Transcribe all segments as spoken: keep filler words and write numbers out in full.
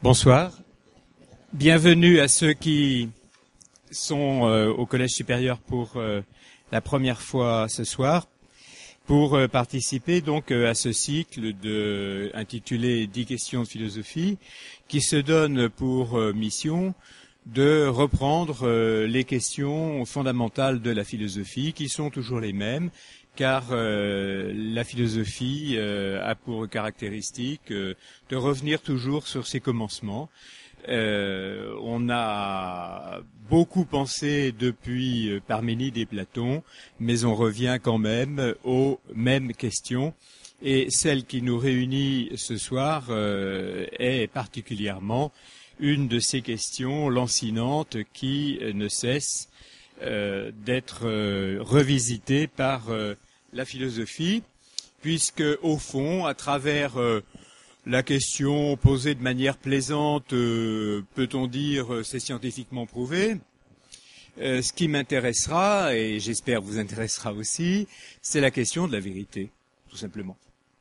Bonsoir. Bienvenue à ceux qui sont euh, au Collège supérieur pour euh, la première fois ce soir, pour euh, participer donc euh, à ce cycle de, intitulé dix questions de philosophie, qui se donne pour euh, mission de reprendre euh, les questions fondamentales de la philosophie, qui sont toujours les mêmes, car euh, la philosophie euh, a pour caractéristique euh, de revenir toujours sur ses commencements. Euh, on a beaucoup pensé depuis euh, Parménide et Platon, mais on revient quand même aux mêmes questions. Et celle qui nous réunit ce soir euh, est particulièrement une de ces questions lancinantes qui euh, ne cesse euh, d'être euh, revisitée par euh, la philosophie, puisque au fond, à travers euh, la question posée de manière plaisante, euh, peut-on dire euh, c'est scientifiquement prouvé, euh, ce qui m'intéressera, et j'espère vous intéressera aussi, c'est la question de la vérité, tout simplement.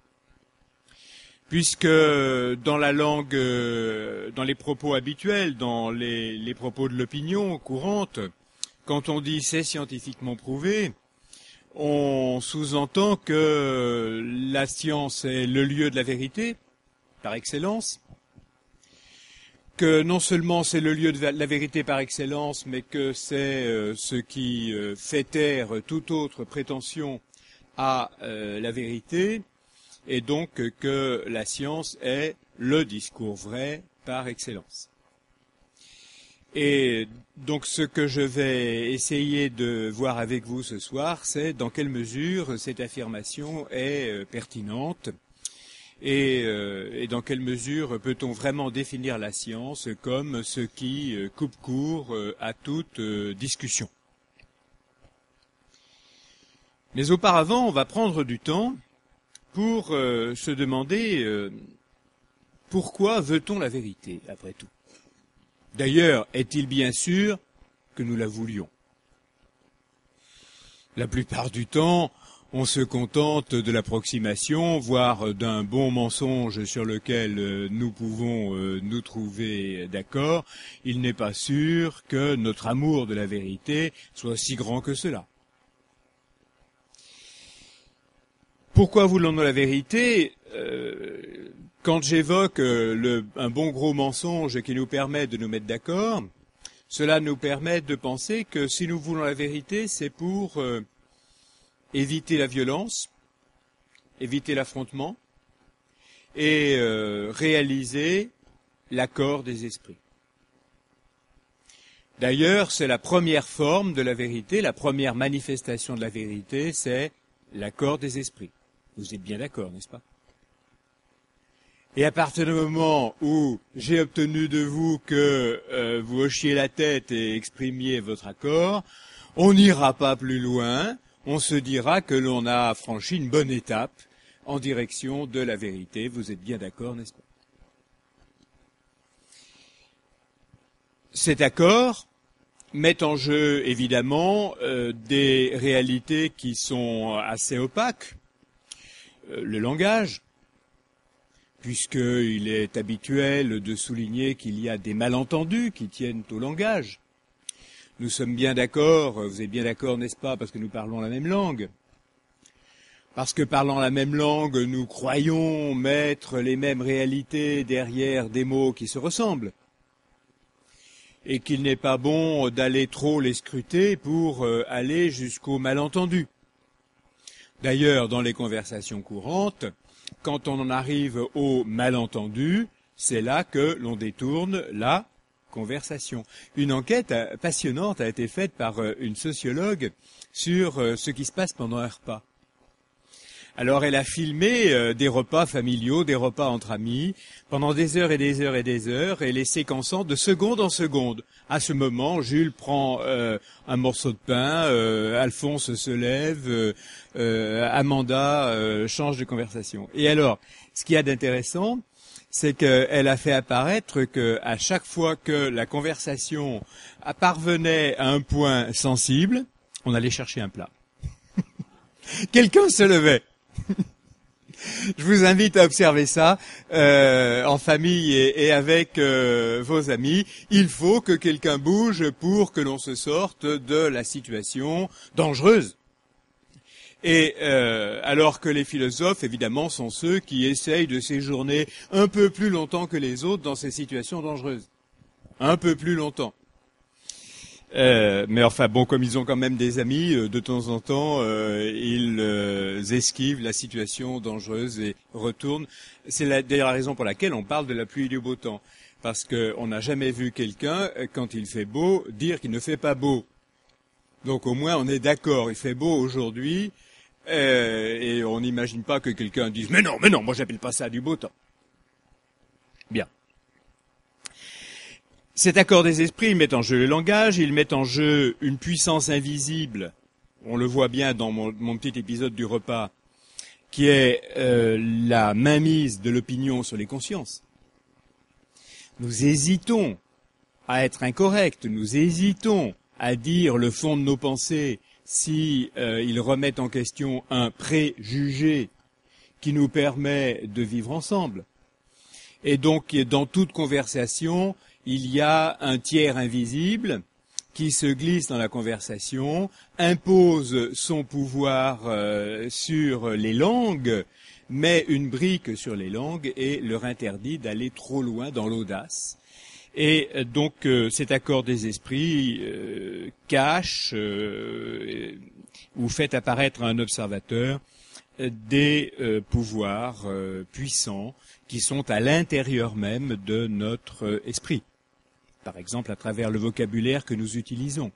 Puisque dans la langue, euh, dans les propos habituels, dans les, les propos de l'opinion courante, quand on dit c'est scientifiquement prouvé, on sous-entend que la science est le lieu de la vérité, par excellence, que non seulement c'est le lieu de la vérité par excellence, mais que c'est euh, ce qui euh, fait taire toute autre prétention à euh, la vérité, et donc que la science est le discours vrai par excellence. Et donc ce que je vais essayer de voir avec vous ce soir, c'est dans quelle mesure cette affirmation est euh, pertinente et, euh, et dans quelle mesure peut-on vraiment définir la science comme ce qui euh, coupe court euh, à toute euh, discussion. Mais auparavant, on va prendre du temps pour euh, se demander euh, pourquoi veut-on la vérité, après tout. D'ailleurs, est-il bien sûr que nous la voulions? La plupart du temps, on se contente de l'approximation, voire d'un bon mensonge sur lequel nous pouvons nous trouver d'accord. Il n'est pas sûr que notre amour de la vérité soit si grand que cela. Pourquoi voulons-nous la vérité? euh, Quand j'évoque euh, le, un bon gros mensonge qui nous permet de nous mettre d'accord, cela nous permet de penser que si nous voulons la vérité, c'est pour euh, éviter la violence, éviter l'affrontement et euh, réaliser l'accord des esprits. D'ailleurs, c'est la première forme de la vérité, la première manifestation de la vérité, c'est l'accord des esprits. Vous êtes bien d'accord, n'est-ce pas? Et à partir du moment où j'ai obtenu de vous que euh, vous hochiez la tête et exprimiez votre accord, on n'ira pas plus loin, on se dira que l'on a franchi une bonne étape en direction de la vérité. Vous êtes bien d'accord, n'est-ce pas? Cet accord met en jeu, évidemment, euh, des réalités qui sont assez opaques. Euh, le langage, puisqu'il est habituel de souligner qu'il y a des malentendus qui tiennent au langage. Nous sommes bien d'accord, vous êtes bien d'accord, n'est-ce pas, parce que nous parlons la même langue. Parce que parlant la même langue, nous croyons mettre les mêmes réalités derrière des mots qui se ressemblent. Et qu'il n'est pas bon d'aller trop les scruter pour aller jusqu'au malentendu. D'ailleurs, dans les conversations courantes, quand on en arrive au malentendu, c'est là que l'on détourne la conversation. Une enquête passionnante a été faite par une sociologue sur ce qui se passe pendant un repas. Alors elle a filmé euh, des repas familiaux, des repas entre amis, pendant des heures et des heures et des heures, et les séquençant de seconde en seconde. À ce moment, Jules prend euh, un morceau de pain, euh, Alphonse se lève, euh, euh, Amanda euh, change de conversation. Et alors, ce qu'il y a d'intéressant, c'est qu'elle a fait apparaître qu'à chaque fois que la conversation parvenait à un point sensible, on allait chercher un plat. Quelqu'un se levait. Je vous invite à observer ça euh, en famille et, et avec euh, vos amis. Il faut que quelqu'un bouge pour que l'on se sorte de la situation dangereuse. Et euh, alors que les philosophes, évidemment, sont ceux qui essayent de séjourner un peu plus longtemps que les autres dans ces situations dangereuses. Un peu plus longtemps. Euh, mais enfin bon, comme ils ont quand même des amis, euh, de temps en temps, euh, ils euh, esquivent la situation dangereuse et retournent. C'est la, d'ailleurs la raison pour laquelle on parle de la pluie et du beau temps. Parce qu'on n'a jamais vu quelqu'un, quand il fait beau, dire qu'il ne fait pas beau. Donc au moins on est d'accord, il fait beau aujourd'hui, euh, et on n'imagine pas que quelqu'un dise « Mais non, mais non, moi j'appelle pas ça du beau temps ». Bien. Cet accord des esprits, il met en jeu le langage, il met en jeu une puissance invisible, on le voit bien dans mon, mon petit épisode du repas, qui est euh, la mainmise de l'opinion sur les consciences. Nous hésitons à être incorrects, nous hésitons à dire le fond de nos pensées si euh, ils remettent en question un préjugé qui nous permet de vivre ensemble. Et donc, dans toute conversation, il y a un tiers invisible qui se glisse dans la conversation, impose son pouvoir euh, sur les langues, met une brique sur les langues et leur interdit d'aller trop loin dans l'audace. Et euh, donc euh, cet accord des esprits euh, cache euh, ou fait apparaître à un observateur euh, des euh, pouvoirs euh, puissants qui sont à l'intérieur même de notre euh, esprit. Par exemple, à travers le vocabulaire que nous utilisons.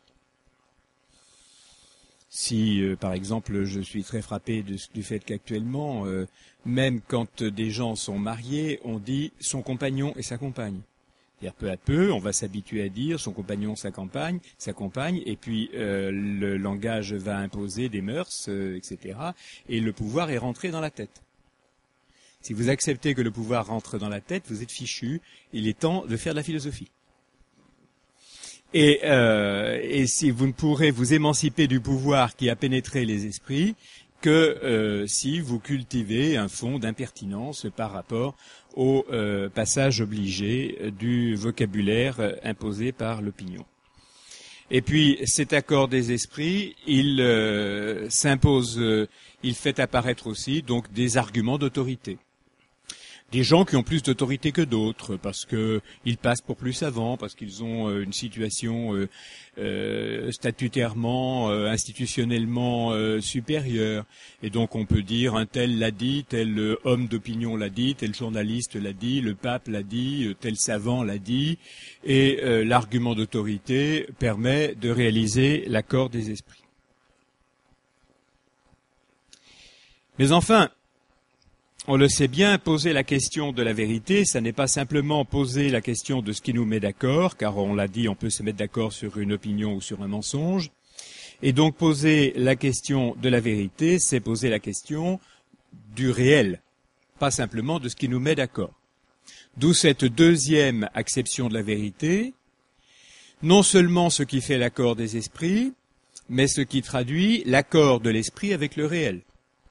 Si, euh, par exemple, je suis très frappé de, du fait qu'actuellement, euh, même quand des gens sont mariés, on dit son compagnon et sa compagne. C'est-à-dire peu à peu, on va s'habituer à dire son compagnon, sa compagne, sa compagne, et puis euh, le langage va imposer des mœurs, euh, et cetera. Et le pouvoir est rentré dans la tête. Si vous acceptez que le pouvoir rentre dans la tête, vous êtes fichu. Il est temps de faire de la philosophie. Et, euh, et si vous ne pourrez vous émanciper du pouvoir qui a pénétré les esprits que euh, si vous cultivez un fond d'impertinence par rapport au euh, passage obligé du vocabulaire imposé par l'opinion. Et puis cet accord des esprits, il euh, s'impose, euh, il fait apparaître aussi donc des arguments d'autorité. Des gens qui ont plus d'autorité que d'autres, parce que ils passent pour plus savants, parce qu'ils ont euh, une situation euh, euh, statutairement, euh, institutionnellement euh, supérieure. Et donc on peut dire un tel l'a dit, tel euh, homme d'opinion l'a dit, tel journaliste l'a dit, le pape l'a dit, euh, tel savant l'a dit. Et euh, l'argument d'autorité permet de réaliser l'accord des esprits. Mais enfin, on le sait bien, poser la question de la vérité, ça n'est pas simplement poser la question de ce qui nous met d'accord, car on l'a dit, on peut se mettre d'accord sur une opinion ou sur un mensonge. Et donc poser la question de la vérité, c'est poser la question du réel, pas simplement de ce qui nous met d'accord. D'où cette deuxième acception de la vérité, non seulement ce qui fait l'accord des esprits, mais ce qui traduit l'accord de l'esprit avec le réel.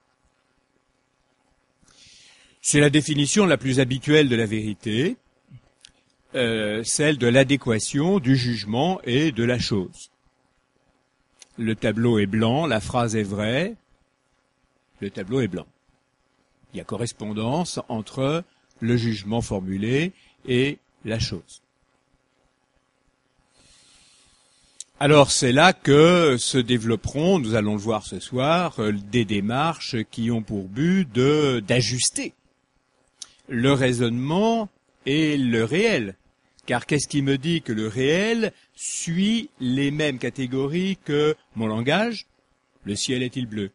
C'est la définition la plus habituelle de la vérité, euh, celle de l'adéquation du jugement et de la chose. Le tableau est blanc, la phrase est vraie, le tableau est blanc. Il y a correspondance entre le jugement formulé et la chose. Alors c'est là que se développeront, nous allons le voir ce soir, des démarches qui ont pour but de d'ajuster le raisonnement et le réel. Car qu'est-ce qui me dit que le réel suit les mêmes catégories que mon langage? Le ciel est-il bleu?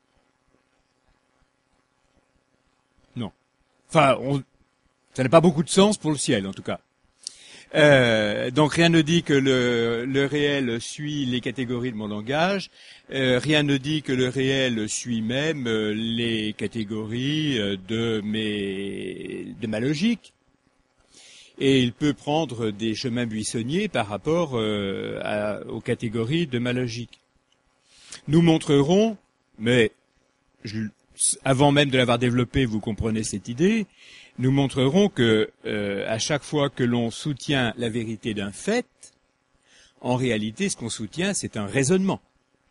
Non. Enfin, on, ça n'a pas beaucoup de sens pour le ciel, en tout cas. Euh, donc rien ne dit que le, le réel suit les catégories de mon langage, euh, rien ne dit que le réel suit même euh, les catégories euh, de, mes, de ma logique. Et il peut prendre des chemins buissonniers par rapport euh, à, aux catégories de ma logique. Nous montrerons, mais je, avant même de l'avoir développé, vous comprenez cette idée, nous montrerons que euh, à chaque fois que l'on soutient la vérité d'un fait, en réalité, ce qu'on soutient, c'est un raisonnement.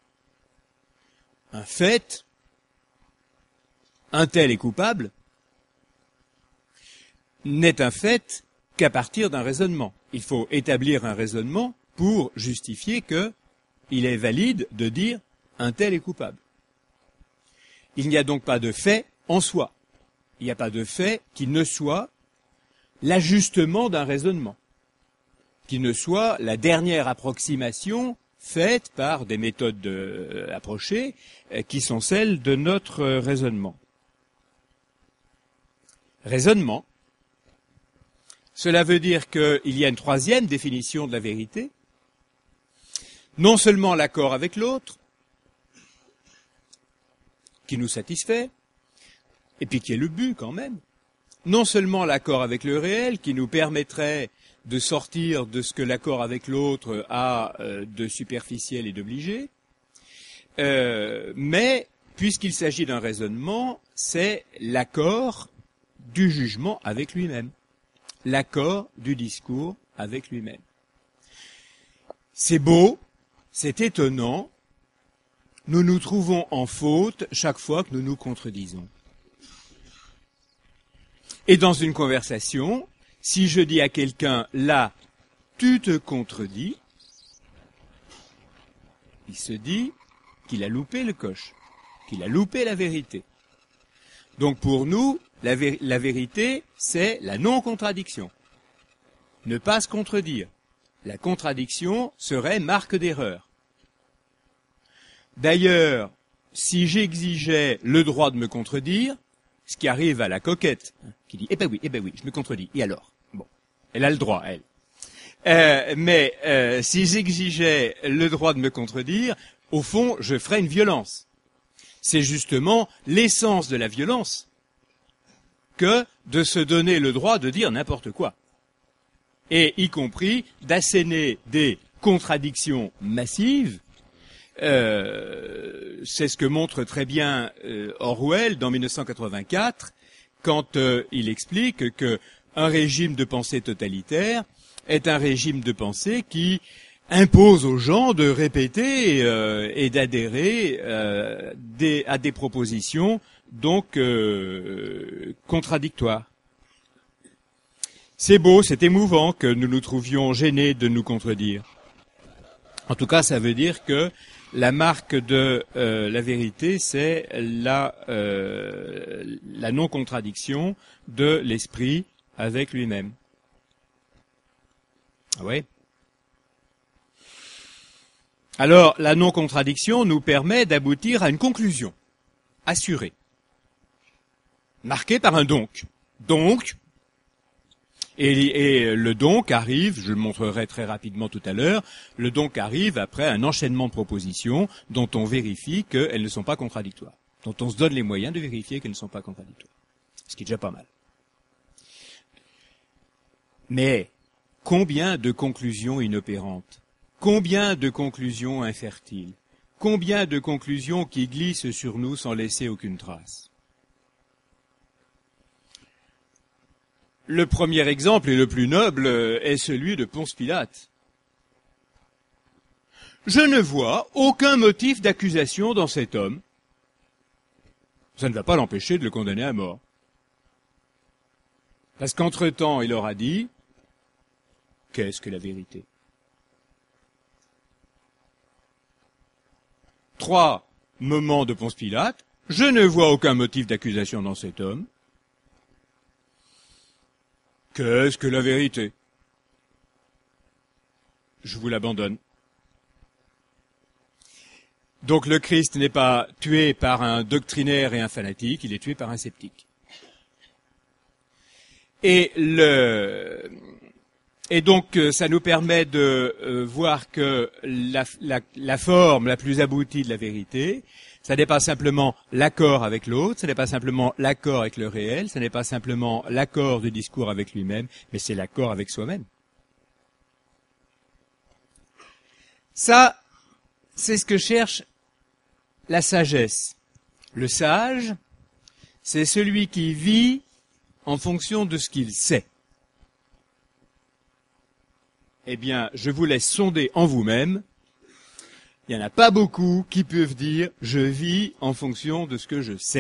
Un fait, un tel est coupable, n'est un fait qu'à partir d'un raisonnement. Il faut établir un raisonnement pour justifier que il est valide de dire un tel est coupable. Il n'y a donc pas de fait en soi. Il n'y a pas de fait qui ne soit l'ajustement d'un raisonnement, qui ne soit la dernière approximation faite par des méthodes euh, approchées euh, qui sont celles de notre euh, raisonnement. Raisonnement, cela veut dire qu'il y a une troisième définition de la vérité, non seulement l'accord avec l'autre, qui nous satisfait, et puis qui est le but quand même, non seulement l'accord avec le réel, qui nous permettrait de sortir de ce que l'accord avec l'autre a euh, de superficiel et d'obligé, euh, mais puisqu'il s'agit d'un raisonnement, c'est l'accord du jugement avec lui-même, l'accord du discours avec lui-même. C'est beau, c'est étonnant, nous nous trouvons en faute chaque fois que nous nous contredisons. Et dans une conversation, si je dis à quelqu'un, là, tu te contredis, il se dit qu'il a loupé le coche, qu'il a loupé la vérité. Donc pour nous, la, vé- la vérité, c'est la non-contradiction. Ne pas se contredire. La contradiction serait marque d'erreur. D'ailleurs, si j'exigeais le droit de me contredire, ce qui arrive à la coquette, qui dit, eh ben oui, eh ben oui, je me contredis, et alors? Bon, elle a le droit, elle. Euh, mais euh, si j'exigeais le droit de me contredire, au fond, je ferais une violence. C'est justement l'essence de la violence que de se donner le droit de dire n'importe quoi. Et y compris d'asséner des contradictions massives. Euh, c'est ce que montre très bien euh, Orwell dans mille neuf cent quatre-vingt-quatre, quand euh, il explique que un régime de pensée totalitaire est un régime de pensée qui impose aux gens de répéter euh, et d'adhérer euh, des, à des propositions donc euh, contradictoires. C'est beau, c'est émouvant que nous nous trouvions gênés de nous contredire. En tout cas, ça veut dire que la marque de euh, la vérité, c'est la, euh, la non-contradiction de l'esprit avec lui-même. Ah ouais. Alors, la non-contradiction nous permet d'aboutir à une conclusion assurée, marquée par un donc. Donc, et, et le donc arrive, je le montrerai très rapidement tout à l'heure, le donc arrive après un enchaînement de propositions dont on vérifie qu'elles ne sont pas contradictoires, dont on se donne les moyens de vérifier qu'elles ne sont pas contradictoires, ce qui est déjà pas mal. Mais combien de conclusions inopérantes, combien de conclusions infertiles, combien de conclusions qui glissent sur nous sans laisser aucune trace. Le premier exemple et le plus noble est celui de Ponce Pilate. Je ne vois aucun motif d'accusation dans cet homme. Ça ne va pas l'empêcher de le condamner à mort. Parce qu'entre-temps, il aura dit, qu'est-ce que la vérité? Trois moments de Ponce Pilate. Je ne vois aucun motif d'accusation dans cet homme. Qu'est-ce que la vérité? Je vous l'abandonne. Donc le Christ n'est pas tué par un doctrinaire et un fanatique, il est tué par un sceptique. Et, le, et donc ça nous permet de euh, voir que la, la, la forme la plus aboutie de la vérité, ça n'est pas simplement l'accord avec l'autre, ce n'est pas simplement l'accord avec le réel, ce n'est pas simplement l'accord du discours avec lui-même, mais c'est l'accord avec soi-même. Ça, c'est ce que cherche la sagesse. Le sage c'est celui qui vit en fonction de ce qu'il sait. Eh bien, je vous laisse sonder en vous-même. Il n'y en a pas beaucoup qui peuvent dire « je vis en fonction de ce que je sais ».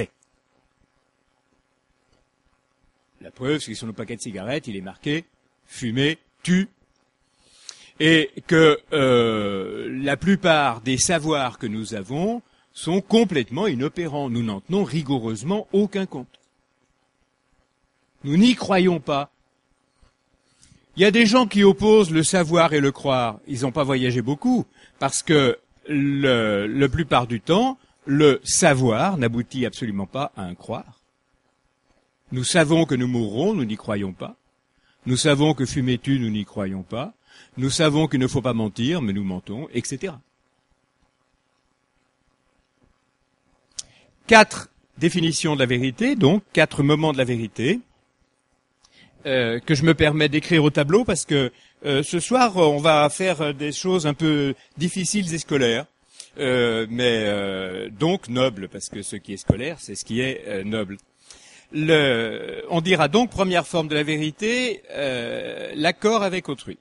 La preuve, c'est que sur nos paquets de cigarettes, il est marqué « fumer tue ». Et que euh, la plupart des savoirs que nous avons sont complètement inopérants. Nous n'en tenons rigoureusement aucun compte. Nous n'y croyons pas. Il y a des gens qui opposent le savoir et le croire. Ils n'ont pas voyagé beaucoup, parce que le, le plupart du temps, le savoir n'aboutit absolument pas à un croire. Nous savons que nous mourrons, nous n'y croyons pas. Nous savons que fumer tue, nous n'y croyons pas. Nous savons qu'il ne faut pas mentir, mais nous mentons, et cetera. Quatre définitions de la vérité, donc quatre moments de la vérité, euh, que je me permets d'écrire au tableau parce que euh, ce soir on va faire des choses un peu difficiles et scolaires, euh, mais euh, donc nobles, parce que ce qui est scolaire, c'est ce qui est euh, noble. Le, on dira donc, première forme de la vérité, euh, l'accord avec autrui.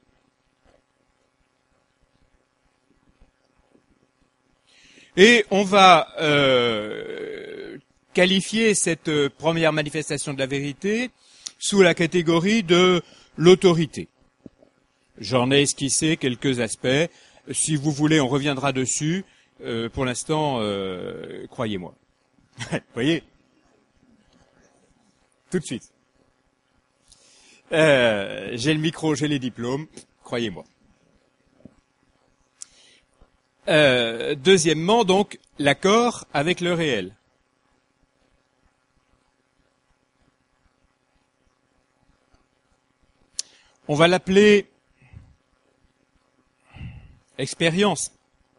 Et on va euh, qualifier cette première manifestation de la vérité sous la catégorie de l'autorité. J'en ai esquissé quelques aspects. Si vous voulez, on reviendra dessus. Euh, pour l'instant, euh, croyez-moi. Vous voyez ? Tout de suite. Euh, j'ai le micro, j'ai les diplômes. Croyez-moi. Euh, deuxièmement, donc, l'accord avec le réel. On va l'appeler expérience.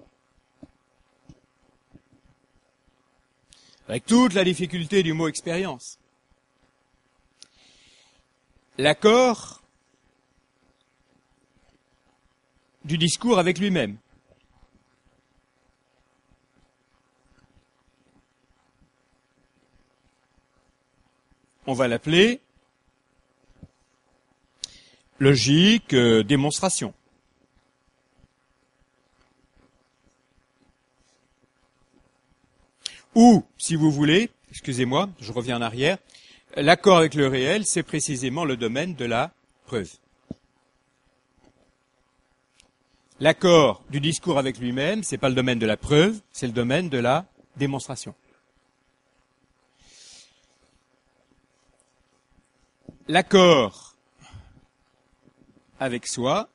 Avec toute la difficulté du mot expérience. L'accord du discours avec lui-même. On va l'appeler logique, euh, démonstration. Ou, si vous voulez, excusez-moi, je reviens en arrière, l'accord avec le réel, c'est précisément le domaine de la preuve. L'accord du discours avec lui-même, c'est pas le domaine de la preuve, c'est le domaine de la démonstration. L'accord avec soi,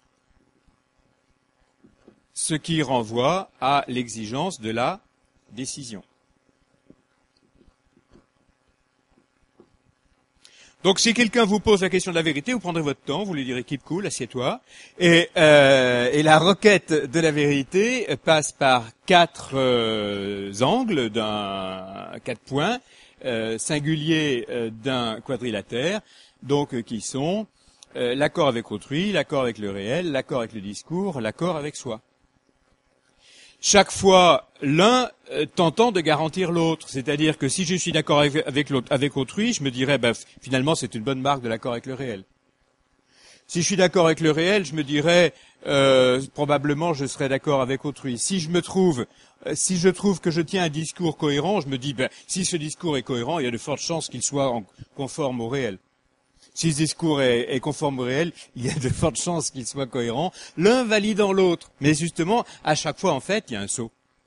ce qui renvoie à l'exigence de la décision. Donc, si quelqu'un vous pose la question de la vérité, vous prendrez votre temps, vous lui direz « keep cool, assieds-toi ». Et, euh, et la requête de la vérité passe par quatre euh, angles, d'un quatre points, euh, singuliers euh, d'un quadrilatère, donc euh, qui sont euh, l'accord avec autrui, l'accord avec le réel, l'accord avec le discours, l'accord avec soi. Chaque fois, l'un euh, tentant de garantir l'autre. C'est-à-dire que si je suis d'accord avec, avec, l'autre, avec autrui, je me dirais, ben, finalement, c'est une bonne marque de l'accord avec le réel. Si je suis d'accord avec le réel, je me dirais, euh, probablement, je serais d'accord avec autrui. Si je me trouve, euh, si je trouve que je tiens un discours cohérent, je me dis, ben, si ce discours est cohérent, il y a de fortes chances qu'il soit en, conforme au réel. Si ce discours est, est conforme au réel, il y a de fortes chances qu'il soit cohérent, l'un validant l'autre. Mais justement, à chaque fois, en fait, il y a un saut.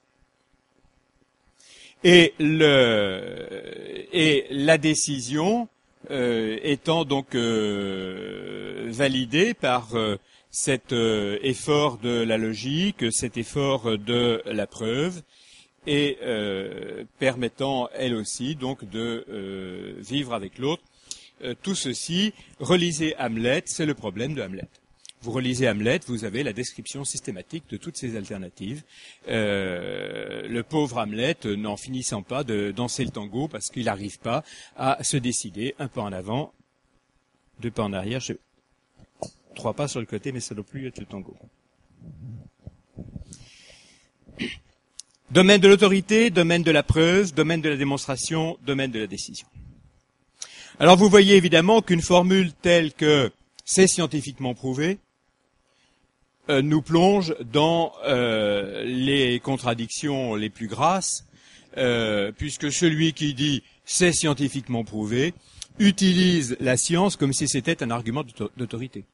Et, le, et la décision euh, étant donc euh, validée par euh, cet euh, effort de la logique, cet effort de la preuve, et euh, permettant, elle aussi, donc de euh, vivre avec l'autre. Euh, tout ceci, relisez Hamlet, c'est le problème de Hamlet. Vous relisez Hamlet, vous avez la description systématique de toutes ces alternatives. Euh, le pauvre Hamlet n'en finissant pas de danser le tango parce qu'il n'arrive pas à se décider, un pas en avant, deux pas en arrière, je... trois pas sur le côté, mais ça ne doit plus être le tango. Domaine de l'autorité, domaine de la preuve, domaine de la démonstration, domaine de la décision. Alors vous voyez évidemment qu'une formule telle que « c'est scientifiquement prouvé » euh, nous plonge dans euh, les contradictions les plus grasses, euh, puisque celui qui dit « c'est scientifiquement prouvé » utilise la science comme si c'était un argument d'autorité.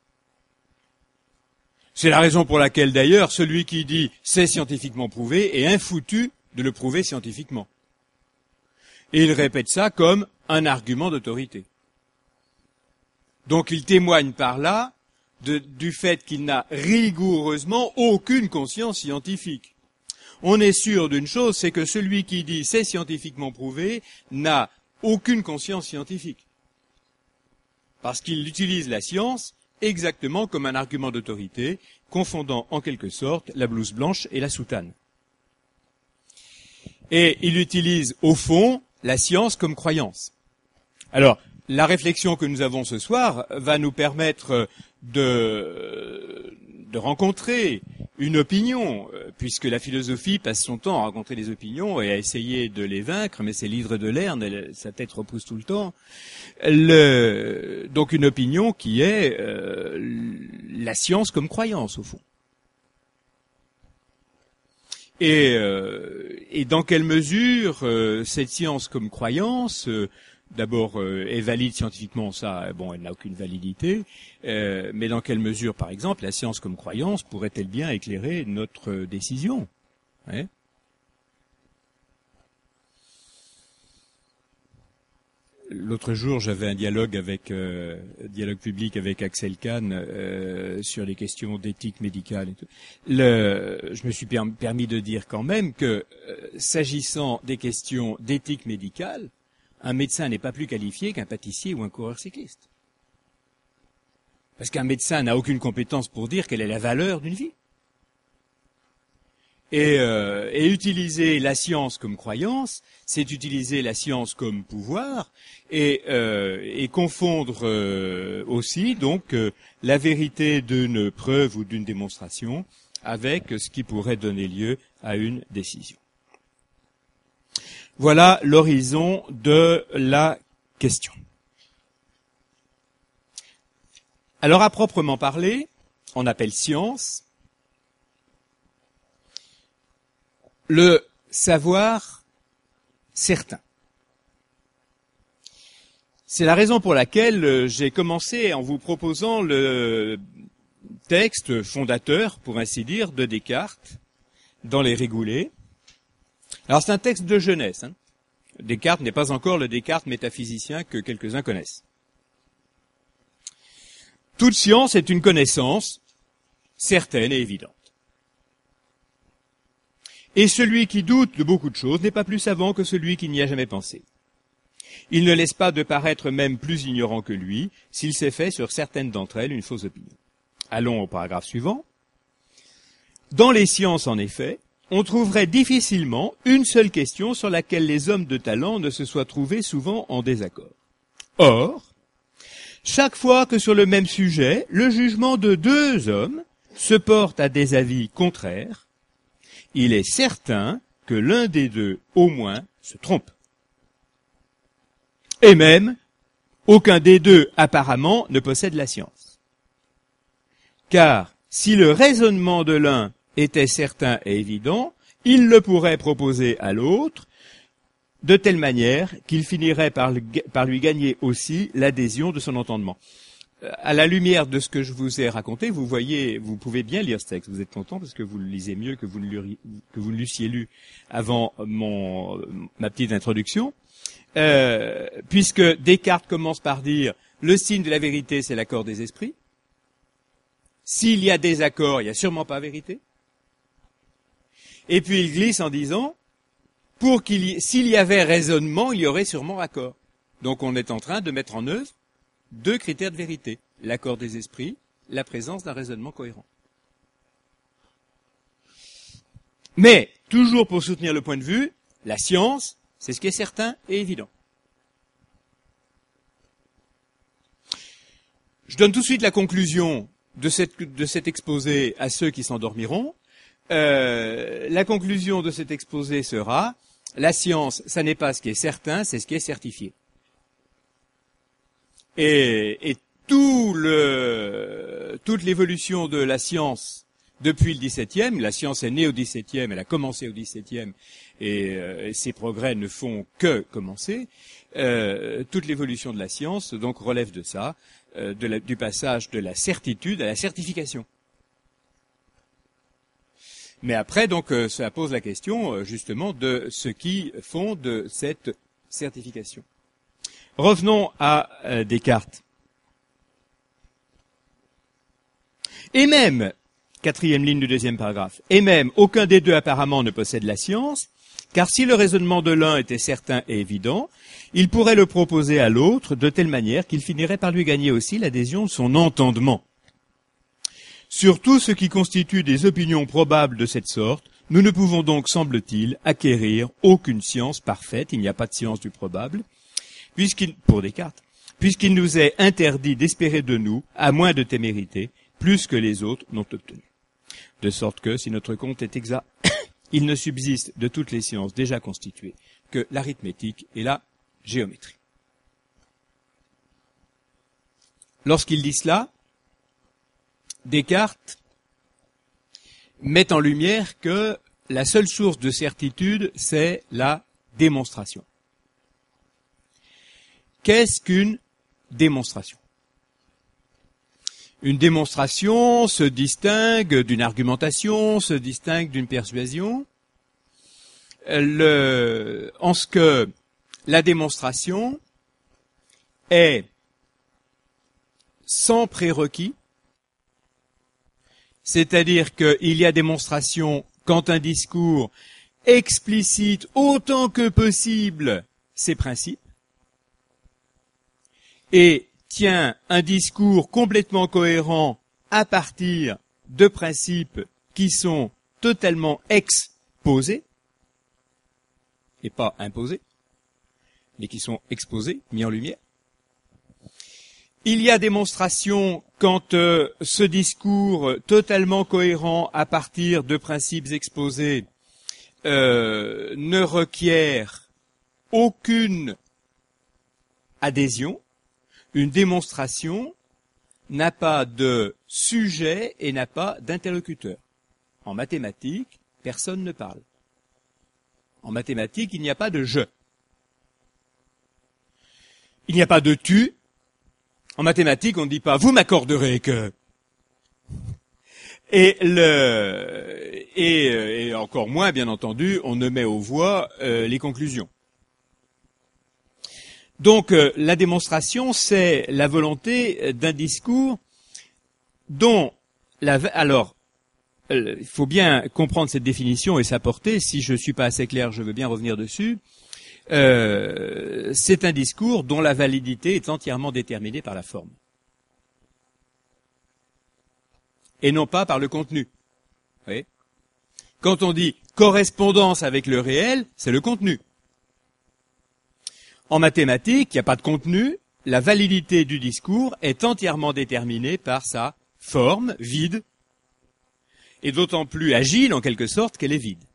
C'est la raison pour laquelle, d'ailleurs, celui qui dit « c'est scientifiquement prouvé » est infoutu de le prouver scientifiquement. Et il répète ça comme un argument d'autorité. Donc il témoigne par là de, du fait qu'il n'a rigoureusement aucune conscience scientifique. On est sûr d'une chose, c'est que celui qui dit « c'est scientifiquement prouvé » n'a aucune conscience scientifique. Parce qu'il utilise la science exactement comme un argument d'autorité, confondant en quelque sorte la blouse blanche et la soutane. Et il utilise au fond la science comme croyance. Alors, la réflexion que nous avons ce soir va nous permettre de, de rencontrer une opinion, puisque la philosophie passe son temps à rencontrer des opinions et à essayer de les vaincre, mais c'est l'hydre de Lerne, sa tête repousse tout le temps. Le, donc une opinion qui est euh, la science comme croyance, au fond. Et, euh, et dans quelle mesure euh, cette science comme croyance, euh, d'abord, euh, est valide scientifiquement, ça, bon, elle n'a aucune validité, euh, mais dans quelle mesure, par exemple, la science comme croyance pourrait-elle bien éclairer notre euh, décision, hein? L'autre jour, j'avais un dialogue avec euh, dialogue public avec Axel Kahn euh, sur les questions d'éthique médicale et tout. Le, je me suis permis de dire quand même que euh, s'agissant des questions d'éthique médicale, un médecin n'est pas plus qualifié qu'un pâtissier ou un coureur cycliste. Parce qu'un médecin n'a aucune compétence pour dire quelle est la valeur d'une vie. Et, euh, et utiliser la science comme croyance, c'est utiliser la science comme pouvoir et, euh, et confondre euh, aussi donc euh, la vérité d'une preuve ou d'une démonstration avec ce qui pourrait donner lieu à une décision. Voilà l'horizon de la question. Alors à proprement parler, on appelle science le savoir certain. C'est la raison pour laquelle j'ai commencé en vous proposant le texte fondateur, pour ainsi dire, de Descartes, dans les Régulés. Alors c'est un texte de jeunesse. Hein. Descartes n'est pas encore le Descartes métaphysicien que quelques-uns connaissent. Toute science est une connaissance certaine et évidente. Et celui qui doute de beaucoup de choses n'est pas plus savant que celui qui n'y a jamais pensé. Il ne laisse pas de paraître même plus ignorant que lui, s'il s'est fait sur certaines d'entre elles une fausse opinion. Allons au paragraphe suivant. Dans les sciences, en effet, on trouverait difficilement une seule question sur laquelle les hommes de talent ne se soient trouvés souvent en désaccord. Or, chaque fois que sur le même sujet, le jugement de deux hommes se porte à des avis contraires, il est certain que l'un des deux, au moins, se trompe. Et même, aucun des deux, apparemment, ne possède la science. Car, si le raisonnement de l'un était certain et évident, il le pourrait proposer à l'autre, de telle manière qu'il finirait par, le, par lui gagner aussi l'adhésion de son entendement. À la lumière de ce que je vous ai raconté, vous voyez, vous pouvez bien lire ce texte. Vous êtes content parce que vous le lisez mieux que vous ne que vous ne l'eussiez lu avant mon ma petite introduction. Euh, puisque Descartes commence par dire le signe de la vérité, c'est l'accord des esprits. S'il y a désaccord, il n'y a sûrement pas vérité. Et puis il glisse en disant pour qu'il y, s'il y avait raisonnement, il y aurait sûrement accord. Donc on est en train de mettre en œuvre deux critères de vérité, l'accord des esprits, la présence d'un raisonnement cohérent. Mais, toujours pour soutenir le point de vue, la science, c'est ce qui est certain et évident. Je donne tout de suite la conclusion de, cette, de cet exposé à ceux qui s'endormiront. euh, la conclusion de cet exposé sera: la science, ça n'est pas ce qui est certain, c'est ce qui est certifié. Et, et tout le, toute l'évolution de la science depuis le dix-septième, la science est née au dix-septième, elle a commencé au dix-septième, et, euh, et ses progrès ne font que commencer. Euh, toute l'évolution de la science donc relève de ça, euh, de la, du passage de la certitude à la certification. Mais après, donc, euh, ça pose la question euh, justement de ce qui fonde cette certification. Revenons à euh, Descartes. Et même, quatrième ligne du deuxième paragraphe, et même aucun des deux apparemment ne possède la science, car si le raisonnement de l'un était certain et évident, il pourrait le proposer à l'autre de telle manière qu'il finirait par lui gagner aussi l'adhésion de son entendement. Sur tout ce qui constitue des opinions probables de cette sorte, nous ne pouvons donc, semble-t-il, acquérir aucune science parfaite, il n'y a pas de science du probable, puisqu'il, pour Descartes, puisqu'il nous est interdit d'espérer de nous, à moins de témérité, plus que les autres n'ont obtenu. De sorte que, si notre compte est exact, il ne subsiste de toutes les sciences déjà constituées que l'arithmétique et la géométrie. Lorsqu'il dit cela, Descartes met en lumière que la seule source de certitude, c'est la démonstration. Qu'est-ce qu'une démonstration ? Une démonstration se distingue d'une argumentation, se distingue d'une persuasion, le, en ce que la démonstration est sans prérequis, c'est-à-dire qu'il y a démonstration quand un discours explicite autant que possible ses principes et tient un discours complètement cohérent à partir de principes qui sont totalement exposés, et pas imposés, mais qui sont exposés, mis en lumière. Il y a démonstration quand euh, ce discours totalement cohérent à partir de principes exposés euh, ne requiert aucune adhésion. Une démonstration n'a pas de sujet et n'a pas d'interlocuteur. En mathématiques, personne ne parle. En mathématiques, il n'y a pas de je. Il n'y a pas de tu. En mathématiques, on ne dit pas « vous m'accorderez que ». Et, le, et, et encore moins, bien entendu, on ne met aux voix euh, les conclusions. Donc, euh, la démonstration, c'est la volonté d'un discours dont la... Alors, euh, il faut bien comprendre cette définition et sa portée. Si je ne suis pas assez clair, je veux bien revenir dessus. Euh, c'est un discours dont la validité est entièrement déterminée par la forme. Et non pas par le contenu. Vous voyez ? Quand on dit correspondance avec le réel, c'est le contenu. En mathématiques, il n'y a pas de contenu, la validité du discours est entièrement déterminée par sa forme vide, et d'autant plus agile en quelque sorte qu'elle est vide.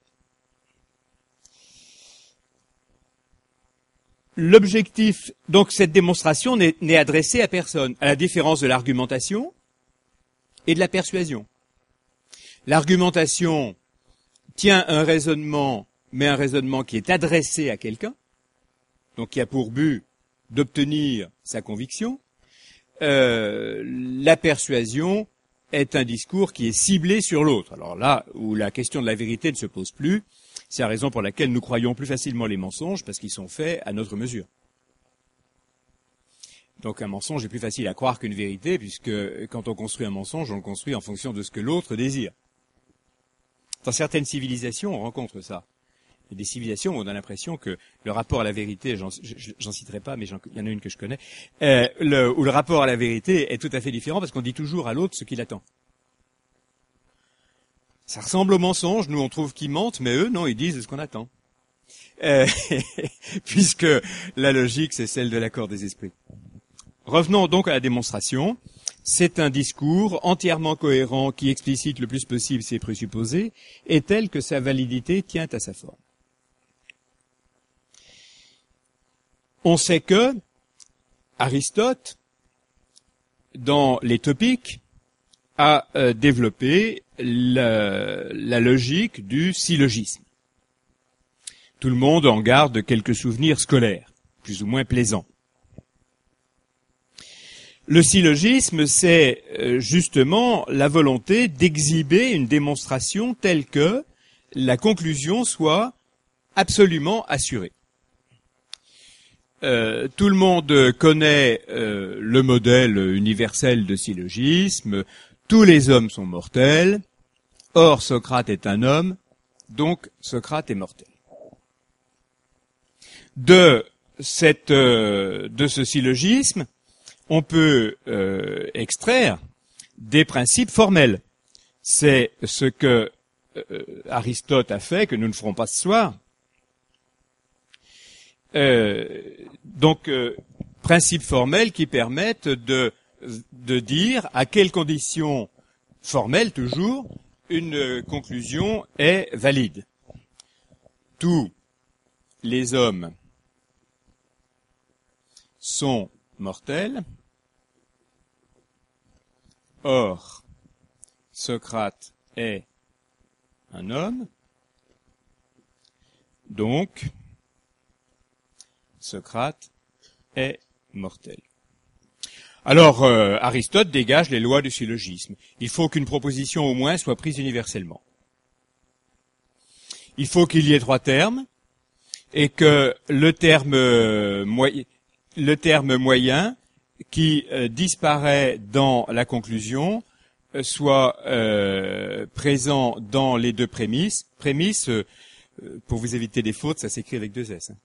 L'objectif, donc cette démonstration n'est, n'est adressée à personne, à la différence de l'argumentation et de la persuasion. L'argumentation tient un raisonnement, mais un raisonnement qui est adressé à quelqu'un, donc qui a pour but d'obtenir sa conviction. Euh, la persuasion est un discours qui est ciblé sur l'autre. Alors là, où la question de la vérité ne se pose plus, c'est la raison pour laquelle nous croyons plus facilement les mensonges, parce qu'ils sont faits à notre mesure. Donc un mensonge est plus facile à croire qu'une vérité, puisque quand on construit un mensonge, on le construit en fonction de ce que l'autre désire. Dans certaines civilisations, on rencontre ça. Il y a des civilisations où on a l'impression que le rapport à la vérité, j'en, j'en citerai pas, mais j'en, il y en a une que je connais, euh, le, où le rapport à la vérité est tout à fait différent, parce qu'on dit toujours à l'autre ce qu'il attend. Ça ressemble au mensonge, nous on trouve qu'ils mentent, mais eux, non, ils disent ce qu'on attend. Euh, puisque la logique, c'est celle de l'accord des esprits. revenons donc à la démonstration. C'est un discours entièrement cohérent qui explicite le plus possible ses présupposés et tel que sa validité tient à sa forme. On sait que Aristote, dans les Topiques, a euh, développé la, la logique du syllogisme. Tout le monde en garde quelques souvenirs scolaires, plus ou moins plaisants. Le syllogisme, c'est euh, justement la volonté d'exhiber une démonstration telle que la conclusion soit absolument assurée. Euh, tout le monde connaît euh, le modèle universel de syllogisme. Tous les hommes sont mortels. Or, Socrate est un homme, donc Socrate est mortel. De cette, euh, de ce syllogisme, on peut euh, extraire des principes formels. C'est ce que euh, Aristote a fait, que nous ne ferons pas ce soir. Euh, donc, euh, principes formels qui permettent de, de dire à quelles conditions formelles, toujours, une conclusion est valide. Tous les hommes sont mortels. Or, Socrate est un homme. Donc, Socrate est mortel. Alors, euh, Aristote dégage les lois du syllogisme. Il faut qu'une proposition au moins soit prise universellement. Il faut qu'il y ait trois termes et que le terme, euh, moy- le terme moyen qui euh, disparaît dans la conclusion euh, soit euh, présent dans les deux prémices. Prémices, euh, pour vous éviter des fautes, ça s'écrit avec deux S. Hein.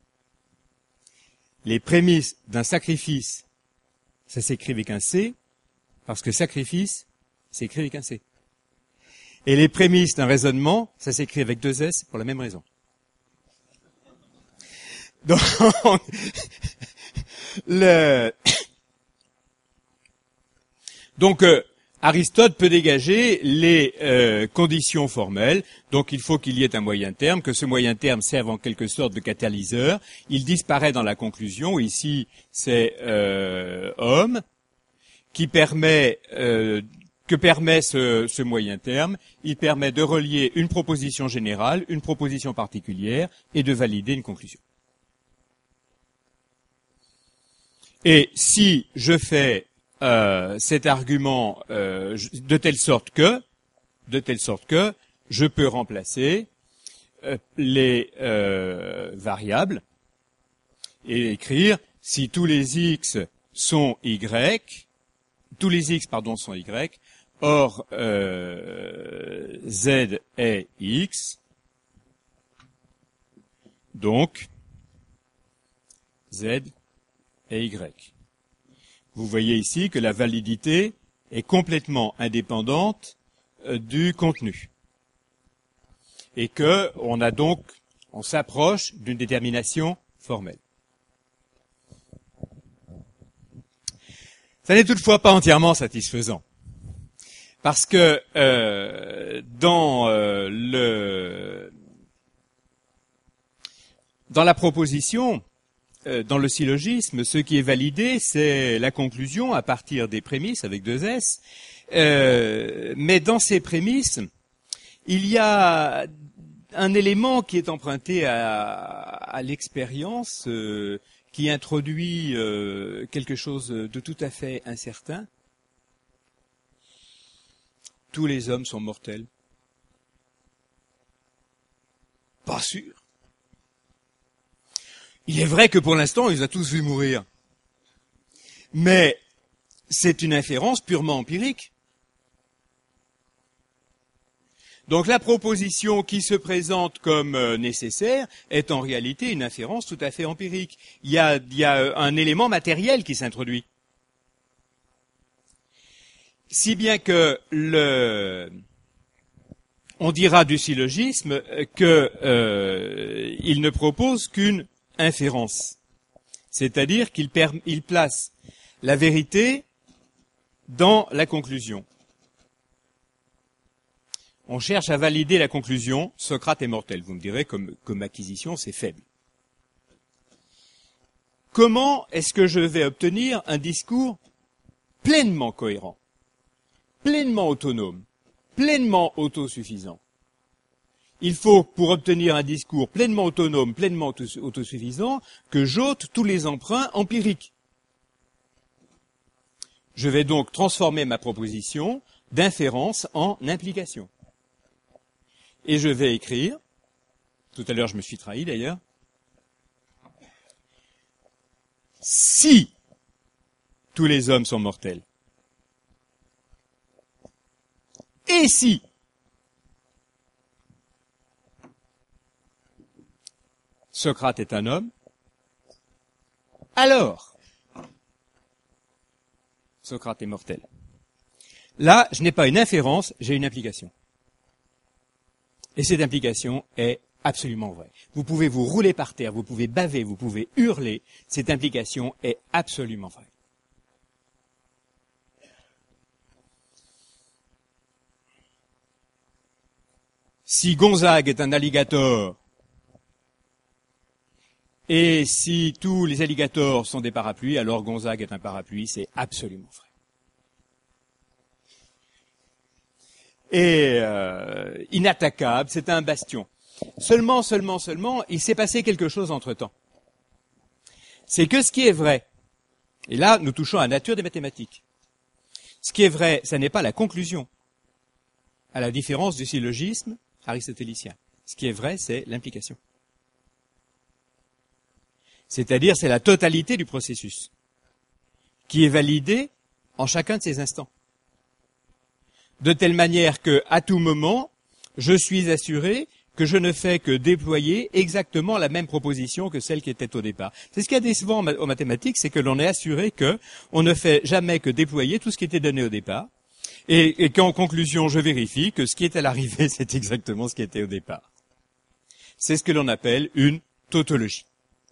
Les prémices d'un sacrifice, ça s'écrit avec un C, parce que sacrifice, s'écrit avec un C. Et les prémices d'un raisonnement, ça s'écrit avec deux S pour la même raison. Donc, le... Donc euh, Aristote peut dégager les euh, conditions formelles. Donc il faut qu'il y ait un moyen terme, que ce moyen terme serve en quelque sorte de catalyseur. Il disparaît dans la conclusion. Ici, c'est euh, homme qui permet euh, que permet ce, ce moyen terme. Il permet de relier une proposition générale, une proposition particulière, et de valider une conclusion. Et si je fais euh, cet argument euh, de telle sorte que, de telle sorte que, je peux remplacer euh, les euh, variables et écrire si tous les x sont y, tous les x pardon sont y, or euh, z est x, donc z est y. Vous voyez ici que la validité est complètement indépendante euh, du contenu. Et que on a donc, on s'approche d'une détermination formelle. Ça n'est toutefois pas entièrement satisfaisant. Parce que euh, dans euh, le dans la proposition, dans le syllogisme, ce qui est validé, c'est la conclusion à partir des prémices avec deux S. Euh, mais dans ces prémices, il y a un élément qui est emprunté à, à l'expérience, euh, qui introduit euh, quelque chose de tout à fait incertain. Tous les hommes sont mortels. Pas sûr. Il est vrai que pour l'instant, il les a tous vus mourir. Mais c'est une inférence purement empirique. Donc la proposition qui se présente comme euh, nécessaire est en réalité une inférence tout à fait empirique. Il y a, il y a un élément matériel qui s'introduit. Si bien que le... on dira du syllogisme que euh, il ne propose qu'une inférence, c'est-à-dire qu'il il place la vérité dans la conclusion. On cherche à valider la conclusion, Socrate est mortel. Vous me direz, comme, comme acquisition, c'est faible. Comment est-ce que je vais obtenir un discours pleinement cohérent, pleinement autonome, pleinement autosuffisant? Il faut, pour obtenir un discours pleinement autonome, pleinement autosuffisant, que j'ôte tous les emprunts empiriques. Je vais donc transformer ma proposition d'inférence en implication. Et je vais écrire, tout à l'heure je me suis trahi d'ailleurs, si tous les hommes sont mortels, et si Socrate est un homme, alors Socrate est mortel. Là, je n'ai pas une inférence, j'ai une implication. Et cette implication est absolument vraie. Vous pouvez vous rouler par terre, vous pouvez baver, vous pouvez hurler, cette implication est absolument vraie. Si Gonzague est un alligator, et si tous les alligators sont des parapluies, alors Gonzague est un parapluie, c'est absolument vrai. Et euh, inattaquable, c'est un bastion. Seulement, seulement, seulement, il s'est passé quelque chose entre-temps. C'est que ce qui est vrai, et là, nous touchons à la nature des mathématiques, ce qui est vrai, ça n'est pas la conclusion, à la différence du syllogisme aristotélicien. Ce qui est vrai, c'est l'implication. C'est-à-dire, c'est la totalité du processus, qui est validée en chacun de ces instants. De telle manière que, à tout moment, je suis assuré que je ne fais que déployer exactement la même proposition que celle qui était au départ. C'est ce qu'il y a décevant aux mathématiques, c'est que l'on est assuré que on ne fait jamais que déployer tout ce qui était donné au départ, et, et qu'en conclusion, je vérifie que ce qui est à l'arrivée, c'est exactement ce qui était au départ. C'est ce que l'on appelle une tautologie.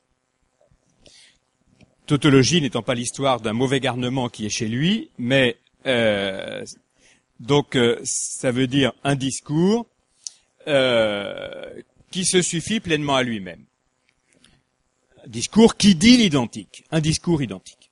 Tautologie n'étant pas l'histoire d'un mauvais garnement qui est chez lui, mais euh, donc euh, ça veut dire un discours euh, qui se suffit pleinement à lui-même. Un discours qui dit l'identique, un discours identique.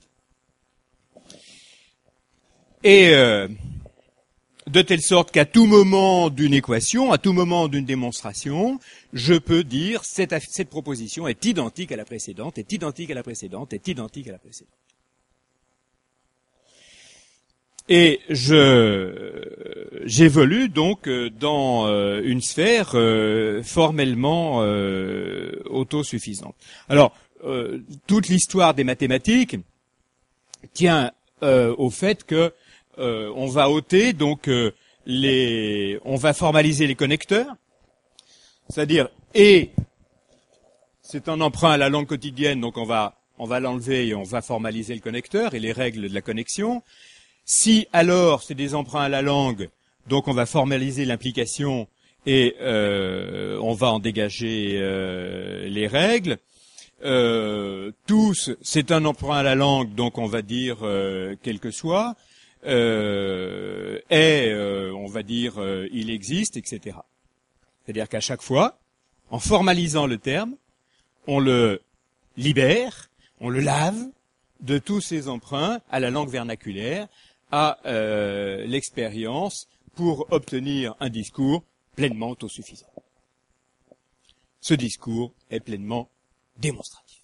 Et euh, de telle sorte qu'à tout moment d'une équation, à tout moment d'une démonstration, je peux dire cette, cette proposition est identique à la précédente, est identique à la précédente, est identique à la précédente. Et je j'évolue donc dans une sphère euh, formellement euh, autosuffisante. Alors, euh, toute l'histoire des mathématiques tient euh, au fait que euh, on va ôter donc euh, les, on va formaliser les connecteurs, c'est-à-dire et c'est un emprunt à la langue quotidienne, donc on va on va l'enlever et on va formaliser le connecteur et les règles de la connexion. Si alors c'est des emprunts à la langue, donc on va formaliser l'implication et euh, on va en dégager euh, les règles. Euh, tous, c'est un emprunt à la langue, donc on va dire euh, quel que soit. Euh, et euh, on va dire euh, il existe, et cetera. C'est-à-dire qu'à chaque fois, en formalisant le terme, on le libère, on le lave de tous ces emprunts à la langue vernaculaire, à euh, l'expérience pour obtenir un discours pleinement autosuffisant. Ce discours est pleinement démonstratif.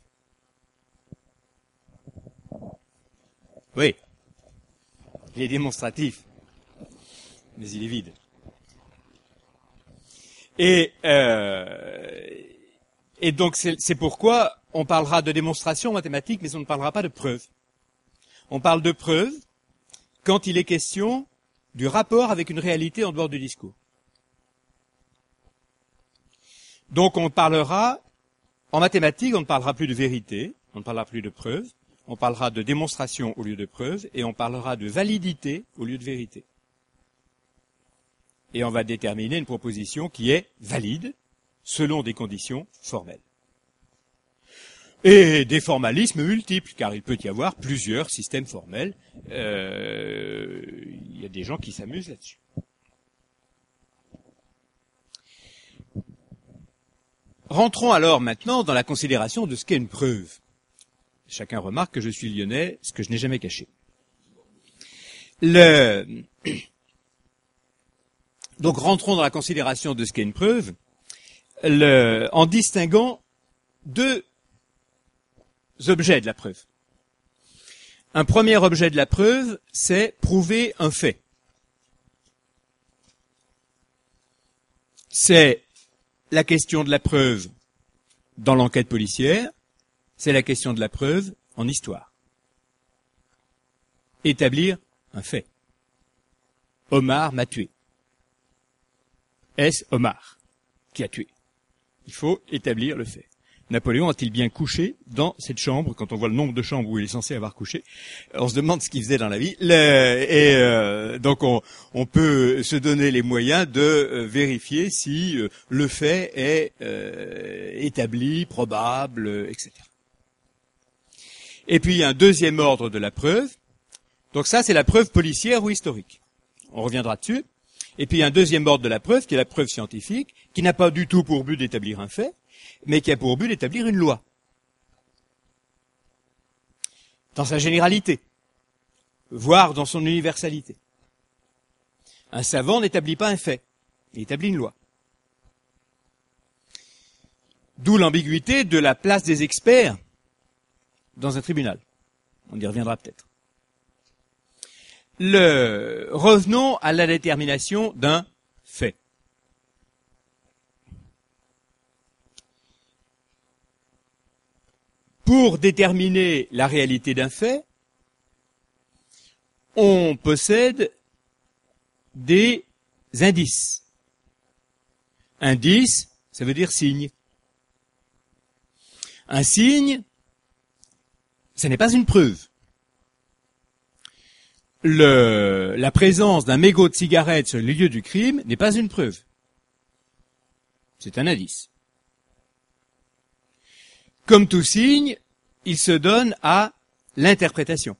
Oui, il est démonstratif, mais il est vide. Et, euh, et donc c'est, c'est pourquoi on parlera de démonstration mathématique, mais on ne parlera pas de preuve. On parle de preuve quand il est question du rapport avec une réalité en dehors du discours. Donc on parlera, en mathématiques, on ne parlera plus de vérité, on ne parlera plus de preuve, on parlera de démonstration au lieu de preuve, et on parlera de validité au lieu de vérité. Et on va déterminer une proposition qui est valide selon des conditions formelles. Et des formalismes multiples, car il peut y avoir plusieurs systèmes formels. Euh, il y a des gens qui s'amusent là-dessus. Rentrons alors maintenant dans la considération de ce qu'est une preuve. Chacun remarque que je suis lyonnais, ce que je n'ai jamais caché. Le... Donc rentrons dans la considération de ce qu'est une preuve, le... en distinguant deux objets de la preuve. Un premier objet de la preuve, c'est prouver un fait. C'est la question de la preuve dans l'enquête policière, c'est la question de la preuve en histoire. Établir un fait. Omar m'a tué. Est-ce Omar qui a tué? Il faut établir le fait. Napoléon a-t-il bien couché dans cette chambre? Quand on voit le nombre de chambres où il est censé avoir couché, on se demande ce qu'il faisait dans la vie. Le, et euh, donc on, on peut se donner les moyens de euh, vérifier si euh, le fait est euh, établi, probable, euh, et cetera. Et puis il y a un deuxième ordre de la preuve. Donc ça, c'est la preuve policière ou historique. On reviendra dessus. Et puis il y a un deuxième ordre de la preuve, qui est la preuve scientifique, qui n'a pas du tout pour but d'établir un fait, mais qui a pour but d'établir une loi. Dans sa généralité, voire dans son universalité. Un savant n'établit pas un fait, il établit une loi. D'où l'ambiguïté de la place des experts dans un tribunal. On y reviendra peut-être. Le... Revenons à la détermination d'un fait. Pour déterminer la réalité d'un fait, on possède des indices. Indice, ça veut dire signe. Un signe, ce n'est pas une preuve. Le, la présence d'un mégot de cigarette sur le lieu du crime n'est pas une preuve. C'est un indice. Comme tout signe, il se donne à l'interprétation.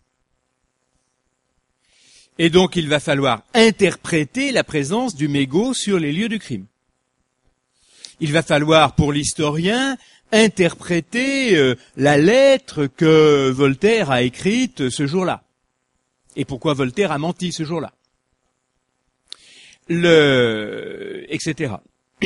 Et donc il va falloir interpréter la présence du mégot sur les lieux du crime. Il va falloir, pour l'historien, interpréter euh, la lettre que Voltaire a écrite ce jour-là. Et pourquoi Voltaire a menti ce jour-là. Le... et cetera.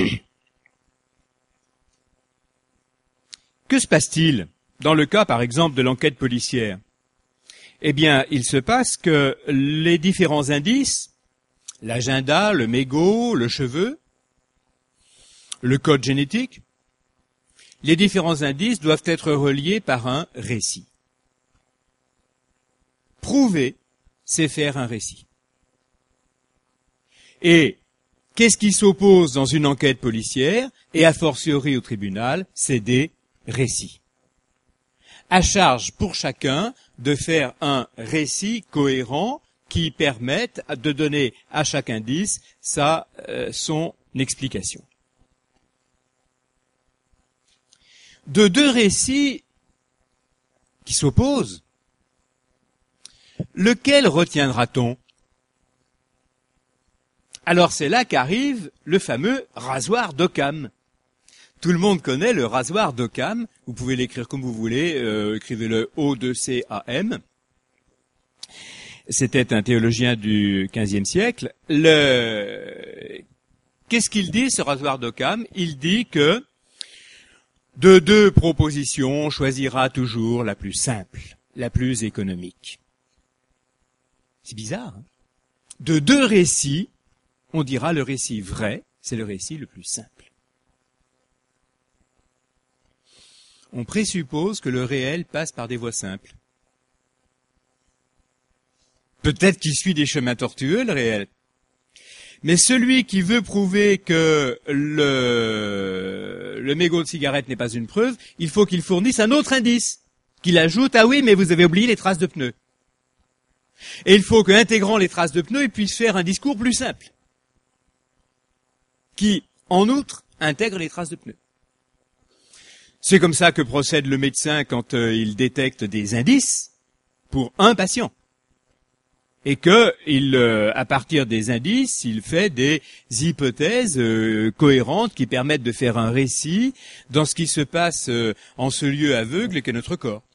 Que se passe-t-il dans le cas, par exemple, de l'enquête policière? Eh bien, il se passe que les différents indices, l'agenda, le mégot, le cheveu, le code génétique, les différents indices doivent être reliés par un récit. Prouver, c'est faire un récit. Et qu'est-ce qui s'oppose dans une enquête policière, et a fortiori au tribunal? C'est des récits. À charge pour chacun de faire un récit cohérent qui permette de donner à chaque indice sa, euh, son explication. De deux récits qui s'opposent, lequel retiendra-t-on? Alors c'est là qu'arrive le fameux rasoir d'Occam. Tout le monde connaît le rasoir d'Occam. Vous pouvez l'écrire comme vous voulez, euh, écrivez-le O deux C A M. C'était un théologien du quinzième siècle. Le... Qu'est-ce qu'il dit, ce rasoir d'Occam? Il dit que de deux propositions, on choisira toujours la plus simple, la plus économique. C'est bizarre, hein? De deux récits, on dira le récit vrai, c'est le récit le plus simple. On présuppose que le réel passe par des voies simples. Peut-être qu'il suit des chemins tortueux, le réel. Mais celui qui veut prouver que le, le mégot de cigarette n'est pas une preuve, il faut qu'il fournisse un autre indice, qu'il ajoute, ah oui, mais vous avez oublié les traces de pneus. Et il faut qu'intégrant les traces de pneus, il puisse faire un discours plus simple, qui, en outre, intègre les traces de pneus. C'est comme ça que procède le médecin quand euh, il détecte des indices pour un patient. Et que, il, euh, à partir des indices, il fait des hypothèses euh, cohérentes qui permettent de faire un récit dans ce qui se passe euh, en ce lieu aveugle qu'est notre corps.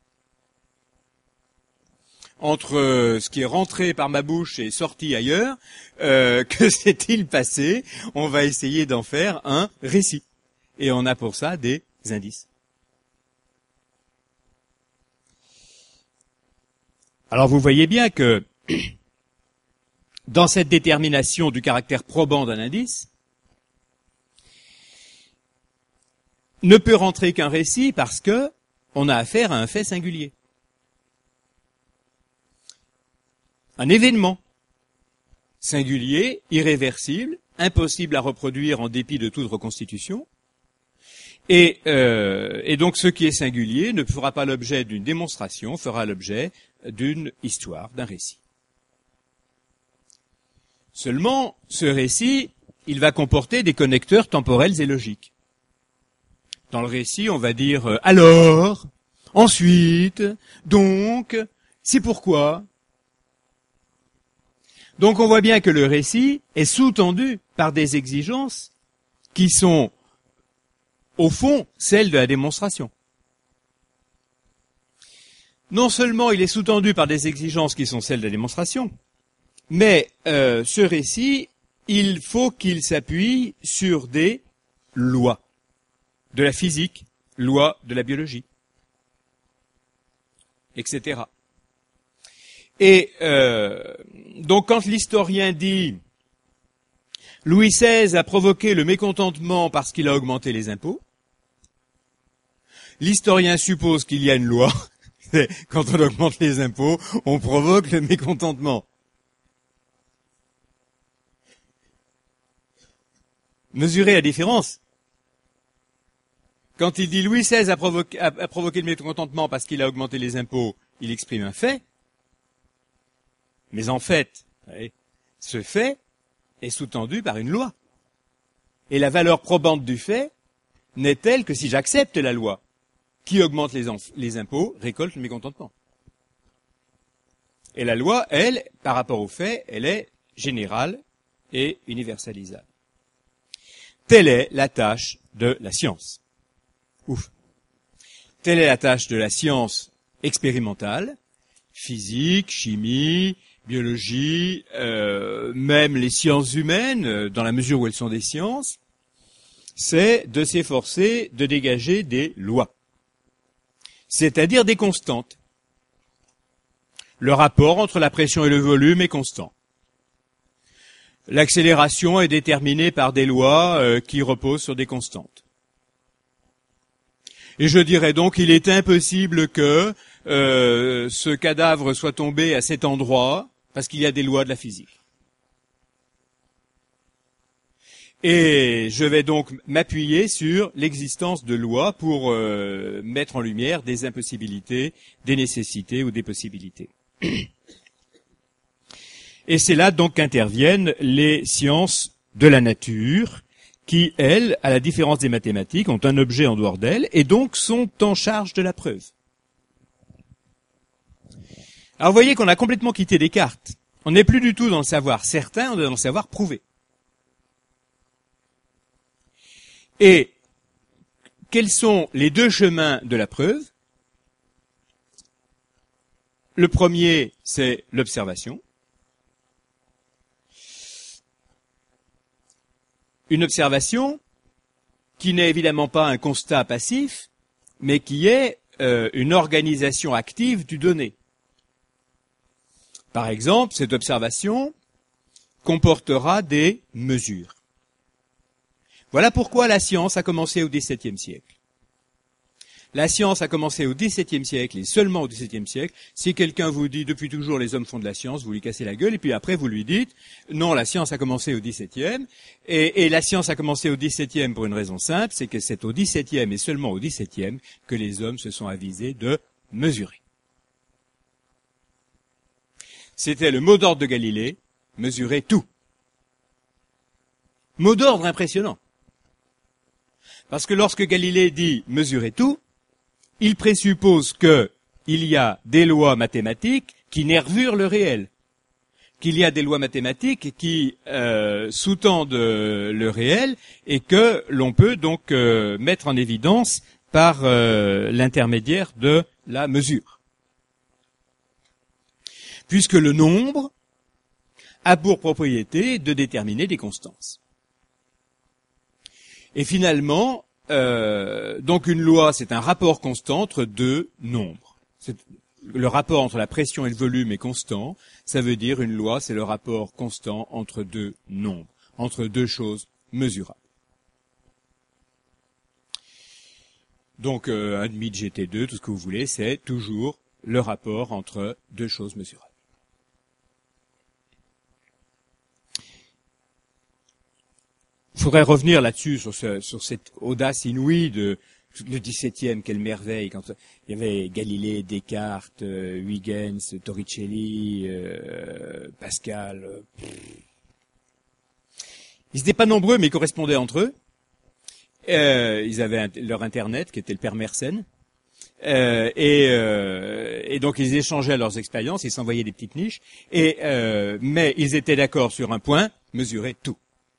Entre euh, ce qui est rentré par ma bouche et sorti ailleurs, euh, que s'est-il passé? On va essayer d'en faire un récit. Et on a pour ça des indices. Alors vous voyez bien que dans cette détermination du caractère probant d'un indice, ne peut rentrer qu'un récit parce que on a affaire à un fait singulier. Un événement singulier, irréversible, impossible à reproduire en dépit de toute reconstitution. Et, euh, et donc ce qui est singulier ne fera pas l'objet d'une démonstration, fera l'objet d'une histoire, d'un récit. Seulement, ce récit, il va comporter des connecteurs temporels et logiques. Dans le récit, on va dire euh, « alors »,« ensuite »,« donc »,« c'est pourquoi ». Donc on voit bien que le récit est sous-tendu par des exigences qui sont, au fond, celles de la démonstration. Non seulement il est sous-tendu par des exigences qui sont celles de la démonstration, mais euh, ce récit, il faut qu'il s'appuie sur des lois de la physique, lois de la biologie, et cetera. Et euh, donc quand l'historien dit « Louis seize a provoqué le mécontentement parce qu'il a augmenté les impôts », l'historien suppose qu'il y a une loi. Quand on augmente les impôts, on provoque le mécontentement. Mesurez la différence. Quand il dit Louis seize a provoqué, a, a provoqué le mécontentement parce qu'il a augmenté les impôts, il exprime un fait. Mais en fait, ce fait est sous-tendu par une loi. Et la valeur probante du fait n'est telle que si j'accepte la loi, qui augmente les, les impôts, récolte le mécontentement. Et la loi, elle, par rapport au fait, elle est générale et universalisable. Telle est la tâche de la science. Ouf. Telle est la tâche de la science expérimentale, physique, chimie, biologie, euh, même les sciences humaines, dans la mesure où elles sont des sciences, c'est de s'efforcer de dégager des lois, c'est-à-dire des constantes. Le rapport entre la pression et le volume est constant. L'accélération est déterminée par des lois euh, qui reposent sur des constantes. Et je dirais donc qu'il est impossible que euh, ce cadavre soit tombé à cet endroit parce qu'il y a des lois de la physique. Et je vais donc m'appuyer sur l'existence de lois pour euh, mettre en lumière des impossibilités, des nécessités ou des possibilités. Et c'est là donc qu'interviennent les sciences de la nature, qui, elles, à la différence des mathématiques, ont un objet en dehors d'elles, et donc sont en charge de la preuve. Alors vous voyez qu'on a complètement quitté Descartes. On n'est plus du tout dans le savoir certain, on est dans le savoir prouvé. Et quels sont les deux chemins de la preuve? Le premier, c'est l'observation. Une observation qui n'est évidemment pas un constat passif, mais qui est euh, une organisation active du donné. Par exemple, cette observation comportera des mesures. Voilà pourquoi la science a commencé au dix-septième siècle. La science a commencé au dix-septième siècle et seulement au dix-septième siècle. Si quelqu'un vous dit depuis toujours les hommes font de la science, vous lui cassez la gueule et puis après vous lui dites non, la science a commencé au dix-septième et, et la science a commencé au dix-septième pour une raison simple, c'est que c'est au dix-septième et seulement au dix-septième que les hommes se sont avisés de mesurer. C'était le mot d'ordre de Galilée, mesurer tout. Mot d'ordre impressionnant. Parce que lorsque Galilée dit « mesurez tout », il présuppose que il y a des lois mathématiques qui nervurent le réel, qu'il y a des lois mathématiques qui euh, sous-tendent euh, le réel et que l'on peut donc euh, mettre en évidence par euh, l'intermédiaire de la mesure. Puisque le nombre a pour propriété de déterminer des constances. Et finalement, euh, donc une loi, c'est un rapport constant entre deux nombres. C'est, le rapport entre la pression et le volume est constant, ça veut dire une loi, c'est le rapport constant entre deux nombres, entre deux choses mesurables. Donc euh, un demi de G T deux, tout ce que vous voulez, c'est toujours le rapport entre deux choses mesurables. Il faudrait revenir là-dessus, sur, ce, sur cette audace inouïe de le dix-septième, quelle merveille, quand il y avait Galilée, Descartes, euh, Huygens, Torricelli, euh, Pascal. Euh, ils n'étaient pas nombreux, mais ils correspondaient entre eux. Euh, ils avaient un, leur Internet, qui était le père Mersenne. Euh, et, euh, et donc ils échangeaient leurs expériences, ils s'envoyaient des petites niches. Et, euh, mais ils étaient d'accord sur un point, mesurer tout.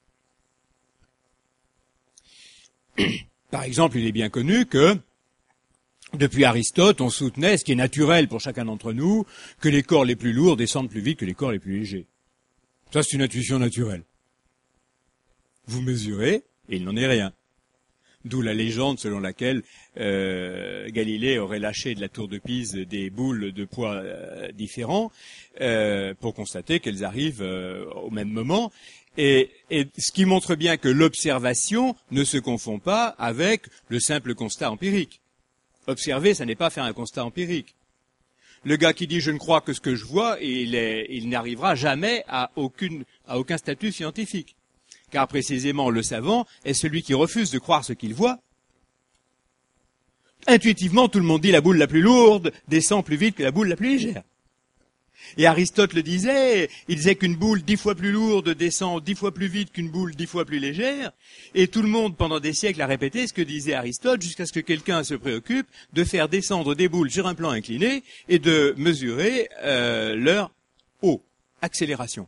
Par exemple, il est bien connu que, depuis Aristote, on soutenait, ce qui est naturel pour chacun d'entre nous, que les corps les plus lourds descendent plus vite que les corps les plus légers. Ça, c'est une intuition naturelle. Vous mesurez, et il n'en est rien. D'où la légende selon laquelle euh, Galilée aurait lâché de la tour de Pise des boules de poids euh, différents euh, pour constater qu'elles arrivent euh, au même moment. Et, et ce qui montre bien que l'observation ne se confond pas avec le simple constat empirique. Observer, ça n'est pas faire un constat empirique. Le gars qui dit « je ne crois que ce que je vois », il, est, il n'arrivera jamais à, aucune, à aucun statut scientifique. Car précisément, le savant est celui qui refuse de croire ce qu'il voit. Intuitivement, tout le monde dit « la boule la plus lourde descend plus vite que la boule la plus légère ». Et Aristote le disait, il disait qu'une boule dix fois plus lourde descend dix fois plus vite qu'une boule dix fois plus légère. Et tout le monde, pendant des siècles, a répété ce que disait Aristote, jusqu'à ce que quelqu'un se préoccupe de faire descendre des boules sur un plan incliné et de mesurer euh, leur eau, accélération.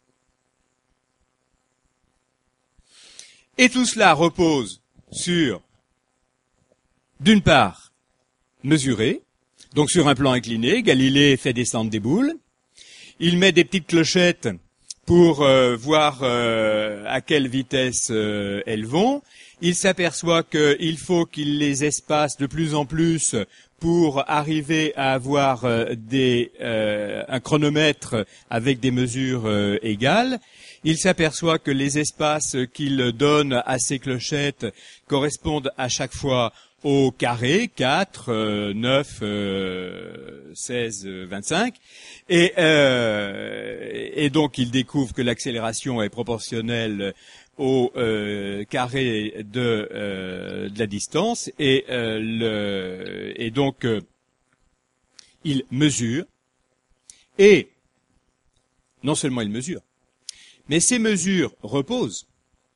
Et tout cela repose sur, d'une part, mesurer, donc sur un plan incliné, Galilée fait descendre des boules. Il met des petites clochettes pour euh, voir euh, à quelle vitesse euh, elles vont. Il s'aperçoit qu'il faut qu'il les espace de plus en plus pour arriver à avoir euh, des, euh, un chronomètre avec des mesures euh, égales. Il s'aperçoit que les espaces qu'il donne à ces clochettes correspondent à chaque fois au carré, quatre, euh, neuf, euh, seize, vingt-cinq. Et, euh, et donc il découvre que l'accélération est proportionnelle au euh, carré de, euh, de la distance. Et, euh, le, et donc euh, il mesure. Et non seulement il mesure, mais ces mesures reposent.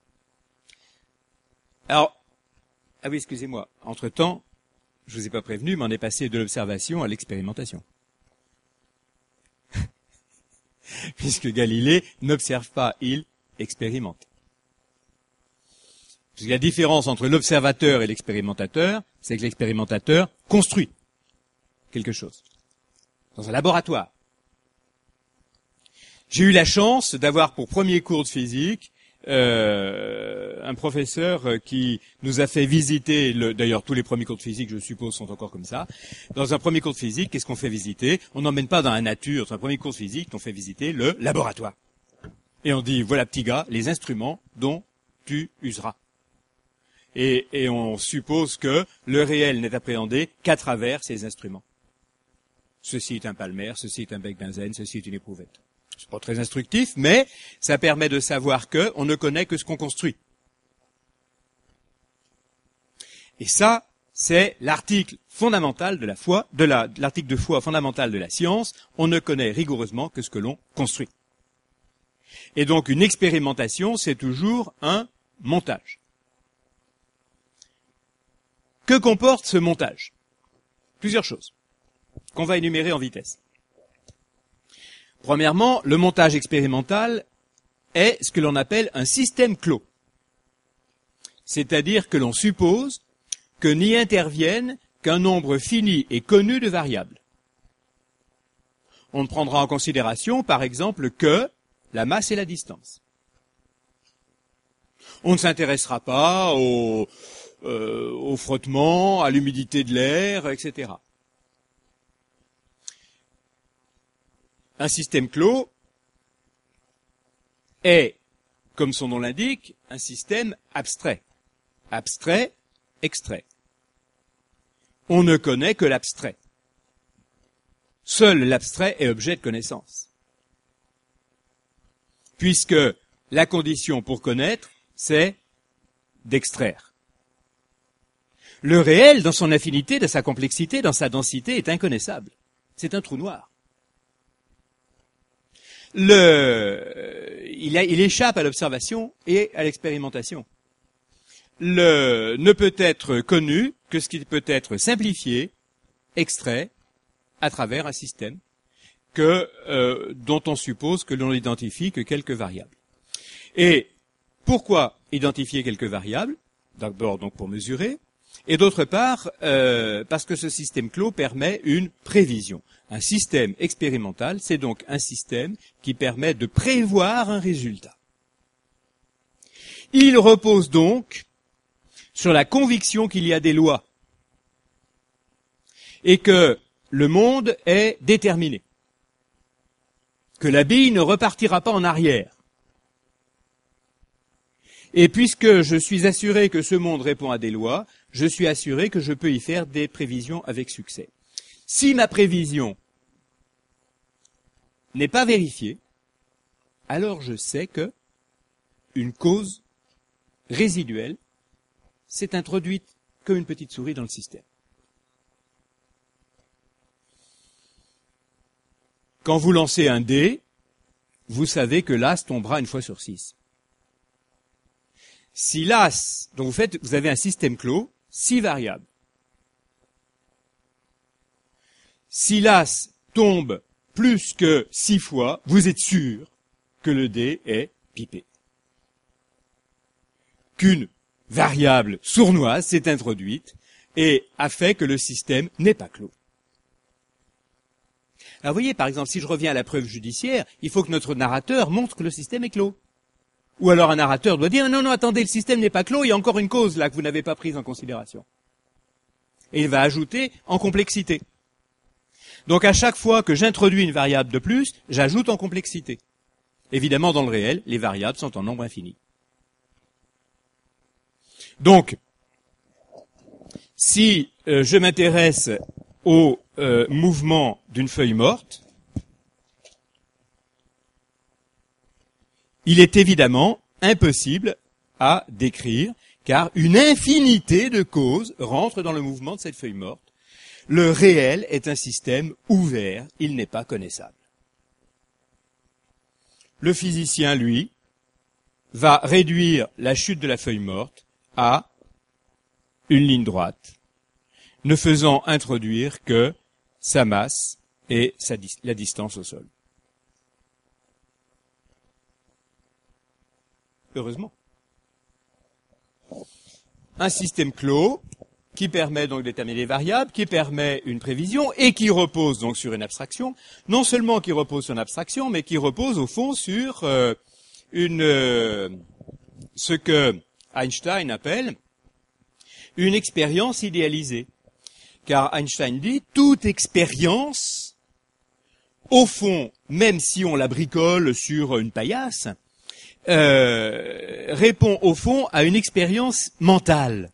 Alors, ah oui, excusez-moi. Entre-temps, je vous ai pas prévenu, mais on est passé de l'observation à l'expérimentation. Puisque Galilée n'observe pas, il expérimente. Parce que la différence entre l'observateur et l'expérimentateur, c'est que l'expérimentateur construit quelque chose dans un laboratoire. J'ai eu la chance d'avoir pour premier cours de physique euh, un professeur qui nous a fait visiter, le, d'ailleurs tous les premiers cours de physique, je suppose, sont encore comme ça. Dans un premier cours de physique, qu'est-ce qu'on fait visiter? On n'emmène pas dans la nature. Dans un premier cours de physique, on fait visiter le laboratoire. Et on dit, voilà petit gars, les instruments dont tu useras. Et, et on suppose que le réel n'est appréhendé qu'à travers ces instruments. Ceci est un palmaire, ceci est un bec benzène, ceci est une éprouvette. C'est pas très instructif, mais ça permet de savoir que on ne connaît que ce qu'on construit. Et ça, c'est l'article fondamental de la foi, de la, l'article de foi fondamental de la science. On ne connaît rigoureusement que ce que l'on construit. Et donc une expérimentation, c'est toujours un montage. Que comporte ce montage? Plusieurs choses qu'on va énumérer en vitesse. Premièrement, le montage expérimental est ce que l'on appelle un système clos. C'est-à-dire que l'on suppose que n'y interviennent qu'un nombre fini et connu de variables. On ne prendra en considération, par exemple, que la masse et la distance. On ne s'intéressera pas au, euh, au frottement, à l'humidité de l'air, et cetera. Un système clos est, comme son nom l'indique, un système abstrait. Abstrait, extrait. On ne connaît que l'abstrait. Seul l'abstrait est objet de connaissance. Puisque la condition pour connaître, c'est d'extraire. Le réel, dans son affinité, dans sa complexité, dans sa densité, est inconnaissable. C'est un trou noir. Le, il, a, il échappe à l'observation et à l'expérimentation. Le ne peut être connu que ce qui peut être simplifié, extrait, à travers un système que, euh, dont on suppose que l'on identifie que quelques variables. Et pourquoi identifier quelques variables? D'abord donc pour mesurer, et d'autre part euh, parce que ce système clos permet une prévision. Un système expérimental, c'est donc un système qui permet de prévoir un résultat. Il repose donc sur la conviction qu'il y a des lois et que le monde est déterminé, que la bille ne repartira pas en arrière. Et puisque je suis assuré que ce monde répond à des lois, je suis assuré que je peux y faire des prévisions avec succès. Si ma prévision n'est pas vérifiée, alors je sais que une cause résiduelle s'est introduite comme une petite souris dans le système. Quand vous lancez un dé, vous savez que l'as tombera une fois sur six. Si l'as, donc vous faites, vous avez un système clos, six variables. Si l'as tombe plus que six fois, vous êtes sûr que le dé est pipé. Qu'une variable sournoise s'est introduite et a fait que le système n'est pas clos. Alors vous voyez, par exemple, si je reviens à la preuve judiciaire, il faut que notre narrateur montre que le système est clos. Ou alors un narrateur doit dire, non, non, attendez, le système n'est pas clos, il y a encore une cause là que vous n'avez pas prise en considération. Et il va ajouter en complexité. Donc à chaque fois que j'introduis une variable de plus, j'ajoute en complexité. Évidemment, dans le réel, les variables sont en nombre infini. Donc, si euh, je m'intéresse au euh, mouvement d'une feuille morte, il est évidemment impossible à décrire, car une infinité de causes rentrent dans le mouvement de cette feuille morte. Le réel est un système ouvert, il n'est pas connaissable. Le physicien, lui, va réduire la chute de la feuille morte à une ligne droite, ne faisant introduire que sa masse et sa dis- la distance au sol. Heureusement. Un système clos qui permet donc de déterminer les variables, qui permet une prévision et qui repose donc sur une abstraction. Non seulement qui repose sur une abstraction, mais qui repose au fond sur euh, une euh, ce que Einstein appelle une expérience idéalisée. Car Einstein dit, toute expérience, au fond, même si on la bricole sur une paillasse, euh, répond au fond à une expérience mentale.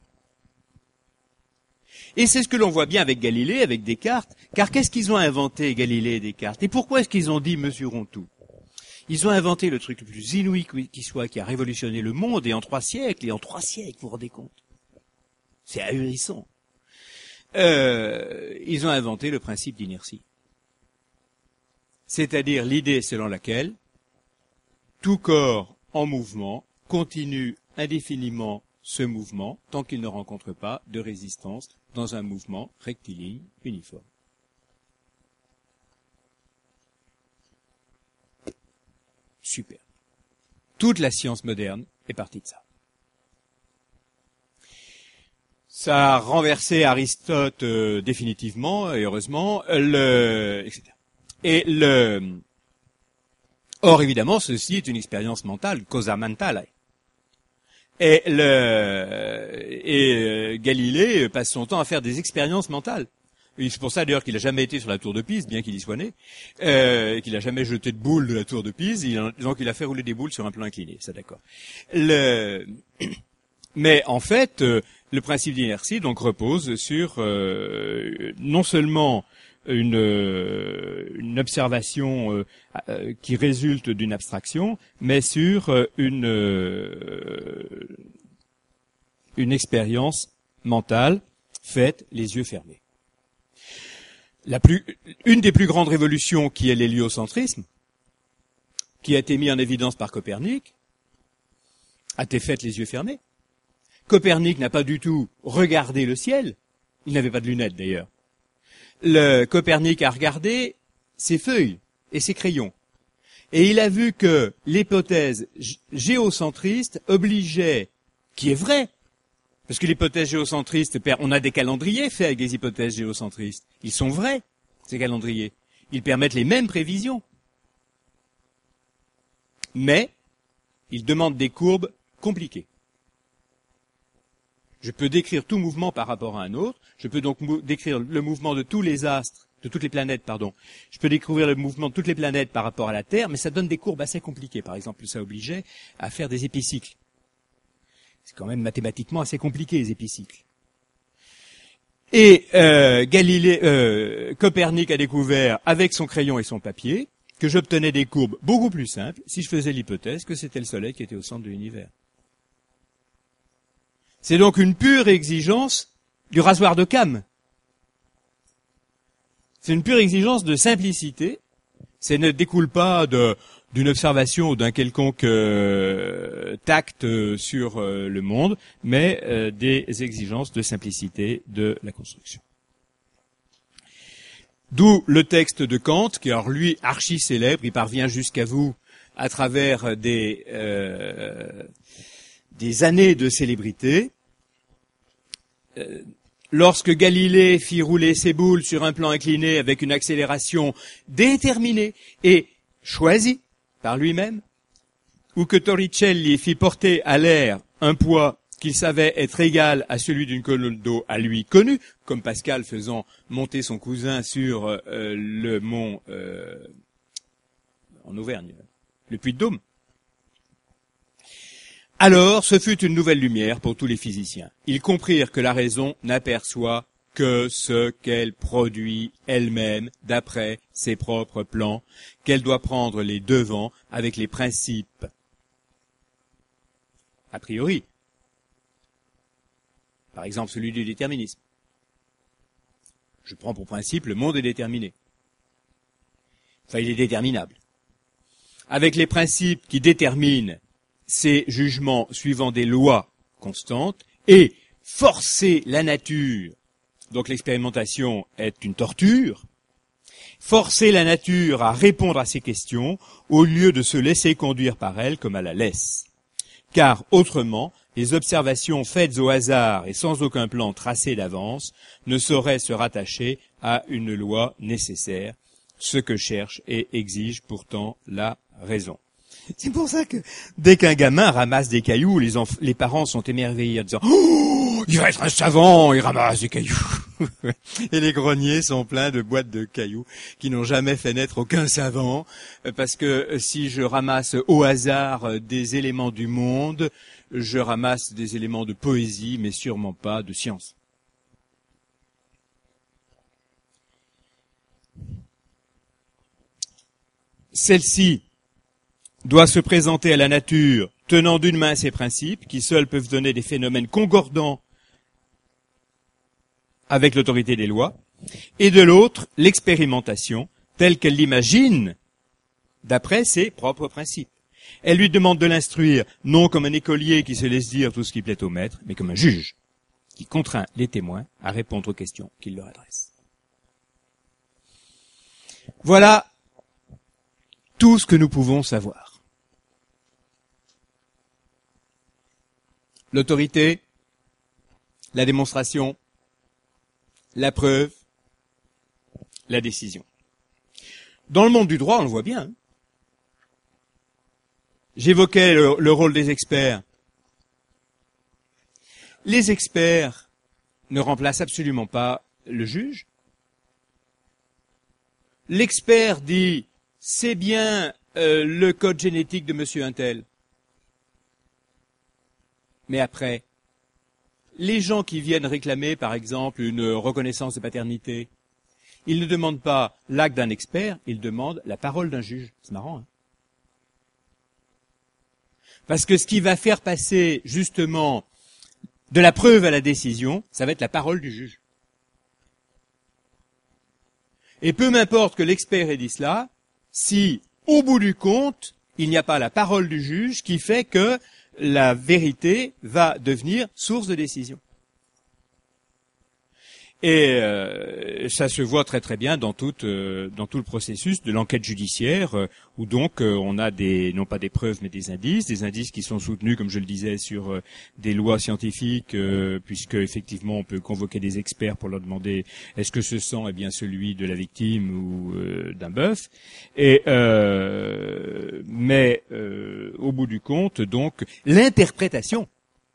Et c'est ce que l'on voit bien avec Galilée, avec Descartes, car qu'est-ce qu'ils ont inventé, Galilée et Descartes? Et pourquoi est-ce qu'ils ont dit « mesurons tout » ? Ils ont inventé le truc le plus inouï qui soit, qui a révolutionné le monde, et en trois siècles, et en trois siècles, vous vous rendez compte? C'est ahurissant. Euh, ils ont inventé le principe d'inertie. C'est-à-dire l'idée selon laquelle tout corps en mouvement continue indéfiniment ce mouvement tant qu'il ne rencontre pas de résistance dans un mouvement rectiligne uniforme. Super. Toute la science moderne est partie de ça. Ça a renversé Aristote euh, définitivement, et heureusement, le, et cetera. Et le, or évidemment, ceci est une expérience mentale, causa mentale. Et le, et euh, Galilée passe son temps à faire des expériences mentales. Et c'est pour ça d'ailleurs qu'il n'a jamais été sur la tour de Pise, bien qu'il y soit né, euh, qu'il n'a jamais jeté de boules de la tour de Pise, il a, donc il a fait rouler des boules sur un plan incliné, ça d'accord. Le, mais en fait, euh, le principe d'inertie donc repose sur euh, non seulement une, euh, une observation euh, euh, qui résulte d'une abstraction, mais sur euh, une euh, une expérience mentale faite les yeux fermés. La plus, une des plus grandes révolutions qui est l'héliocentrisme, qui a été mis en évidence par Copernic, a été faite les yeux fermés. Copernic n'a pas du tout regardé le ciel. Il n'avait pas de lunettes d'ailleurs. Le Copernic a regardé ses feuilles et ses crayons. Et il a vu que l'hypothèse géocentriste obligeait, qui est vraie, parce que l'hypothèse géocentriste, on a des calendriers faits avec des hypothèses géocentristes. Ils sont vrais, ces calendriers. Ils permettent les mêmes prévisions. Mais, ils demandent des courbes compliquées. Je peux décrire tout mouvement par rapport à un autre. Je peux donc décrire le mouvement de tous les astres, de toutes les planètes, pardon. Je peux découvrir le mouvement de toutes les planètes par rapport à la Terre, mais ça donne des courbes assez compliquées. Par exemple, ça obligeait à faire des épicycles. C'est quand même mathématiquement assez compliqué, les épicycles. Et euh, Galilée, euh, Copernic a découvert, avec son crayon et son papier, que j'obtenais des courbes beaucoup plus simples si je faisais l'hypothèse que c'était le Soleil qui était au centre de l'univers. C'est donc une pure exigence du rasoir d'Occam. C'est une pure exigence de simplicité. Ça ne découle pas de d'une observation ou d'un quelconque euh, tact euh, sur euh, le monde, mais euh, des exigences de simplicité de la construction. D'où le texte de Kant, qui alors lui archi célèbre, il parvient jusqu'à vous à travers des euh, des années de célébrité. Euh, lorsque Galilée fit rouler ses boules sur un plan incliné avec une accélération déterminée et choisie par lui-même, ou que Torricelli fit porter à l'air un poids qu'il savait être égal à celui d'une colonne d'eau à lui connue, comme Pascal faisant monter son cousin sur euh, le mont euh, en Auvergne, le Puy-de-Dôme. Alors, ce fut une nouvelle lumière pour tous les physiciens. Ils comprirent que la raison n'aperçoit que ce qu'elle produit elle-même d'après ses propres plans, qu'elle doit prendre les devants avec les principes a priori. Par exemple, celui du déterminisme. Je prends pour principe le monde est déterminé. Enfin, il est déterminable. Avec les principes qui déterminent ces jugements suivant des lois constantes et forcer la nature. Donc l'expérimentation est une torture. Forcer la nature à répondre à ces questions au lieu de se laisser conduire par elle comme à la laisse. Car autrement, les observations faites au hasard et sans aucun plan tracé d'avance ne sauraient se rattacher à une loi nécessaire, ce que cherche et exige pourtant la raison. C'est pour ça que dès qu'un gamin ramasse des cailloux, les, enf- les parents sont émerveillés en disant « Oh, il va être un savant, il ramasse des cailloux !» Et les greniers sont pleins de boîtes de cailloux qui n'ont jamais fait naître aucun savant, parce que si je ramasse au hasard des éléments du monde, je ramasse des éléments de poésie, mais sûrement pas de science. Celle-ci doit se présenter à la nature tenant d'une main ses principes, qui seuls peuvent donner des phénomènes concordants avec l'autorité des lois, et de l'autre, l'expérimentation, telle qu'elle l'imagine, d'après ses propres principes. Elle lui demande de l'instruire, non comme un écolier qui se laisse dire tout ce qui plaît au maître, mais comme un juge qui contraint les témoins à répondre aux questions qu'il leur adresse. Voilà tout ce que nous pouvons savoir. L'autorité, la démonstration, la preuve, la décision. Dans le monde du droit, on le voit bien. Hein. J'évoquais le, le rôle des experts. Les experts ne remplacent absolument pas le juge. L'expert dit « c'est bien euh, le code génétique de monsieur Untel ». Mais après, les gens qui viennent réclamer, par exemple, une reconnaissance de paternité, ils ne demandent pas l'acte d'un expert, ils demandent la parole d'un juge. C'est marrant, hein? Parce que ce qui va faire passer, justement, de la preuve à la décision, ça va être la parole du juge. Et peu m'importe que l'expert ait dit cela, si, au bout du compte, il n'y a pas la parole du juge qui fait que la vérité va devenir source de décision. Et euh, ça se voit très très bien dans tout, euh, dans tout le processus de l'enquête judiciaire, euh, où donc euh, on a des, non pas des preuves mais des indices, des indices qui sont soutenus, comme je le disais, sur euh, des lois scientifiques, euh, puisque effectivement on peut convoquer des experts pour leur demander est-ce que ce sang est bien celui de la victime ou euh, d'un bœuf. Et euh, mais euh, au bout du compte, donc l'interprétation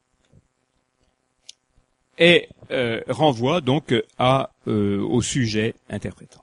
et euh, renvoie donc à euh, au sujet interprétant.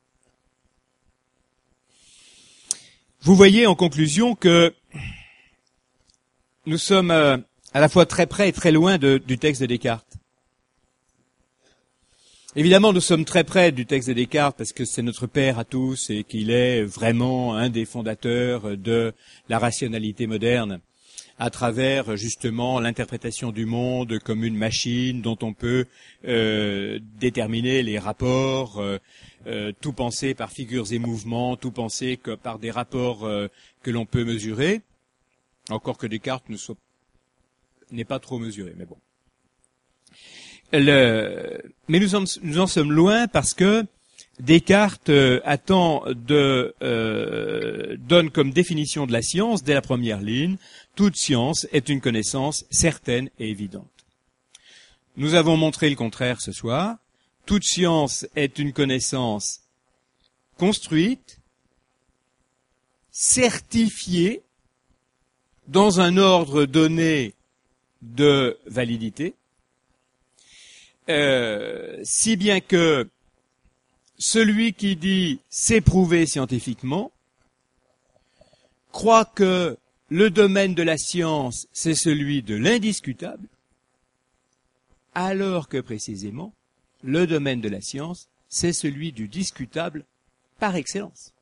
Vous voyez en conclusion que nous sommes euh, à la fois très près et très loin de, du texte de Descartes. Évidemment, nous sommes très près du texte de Descartes parce que c'est notre père à tous et qu'il est vraiment un des fondateurs de la rationalité moderne, à travers justement l'interprétation du monde comme une machine dont on peut euh, déterminer les rapports, euh, euh, tout penser par figures et mouvements, tout penser que par des rapports euh, que l'on peut mesurer, encore que Descartes ne soit n'est pas trop mesuré, mais bon. Le, mais nous en, nous en sommes loin parce que Descartes euh, attend de euh, donne comme définition de la science dès la première ligne: toute science est une connaissance certaine et évidente. Nous avons montré le contraire ce soir. Toute science est une connaissance construite, certifiée, dans un ordre donné de validité, euh, si bien que celui qui dit « c'est prouvé scientifiquement » croit que le domaine de la science, c'est celui de l'indiscutable, alors que précisément, le domaine de la science, c'est celui du discutable par excellence.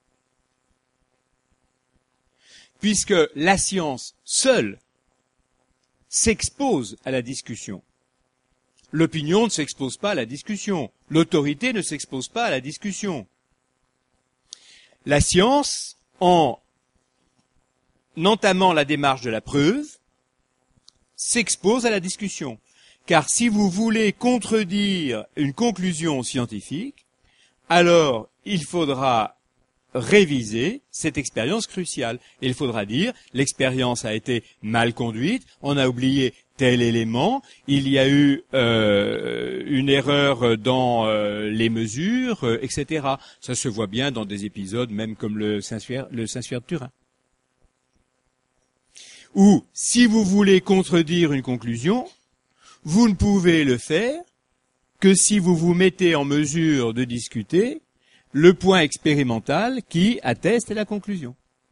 Puisque la science seule s'expose à la discussion. L'opinion ne s'expose pas à la discussion. L'autorité ne s'expose pas à la discussion. La science, en entamant la démarche de la preuve, s'expose à la discussion. Car si vous voulez contredire une conclusion scientifique, alors il faudra réviser cette expérience cruciale. Et il faudra dire, l'expérience a été mal conduite, on a oublié tel élément, il y a eu euh, une erreur dans euh, les mesures, euh, et cetera. Ça se voit bien dans des épisodes, même comme le Saint-Suaire, le Saint-Suaire de Turin. Ou, si vous voulez contredire une conclusion, vous ne pouvez le faire que si vous vous mettez en mesure de discuter le point expérimental qui atteste la conclusion.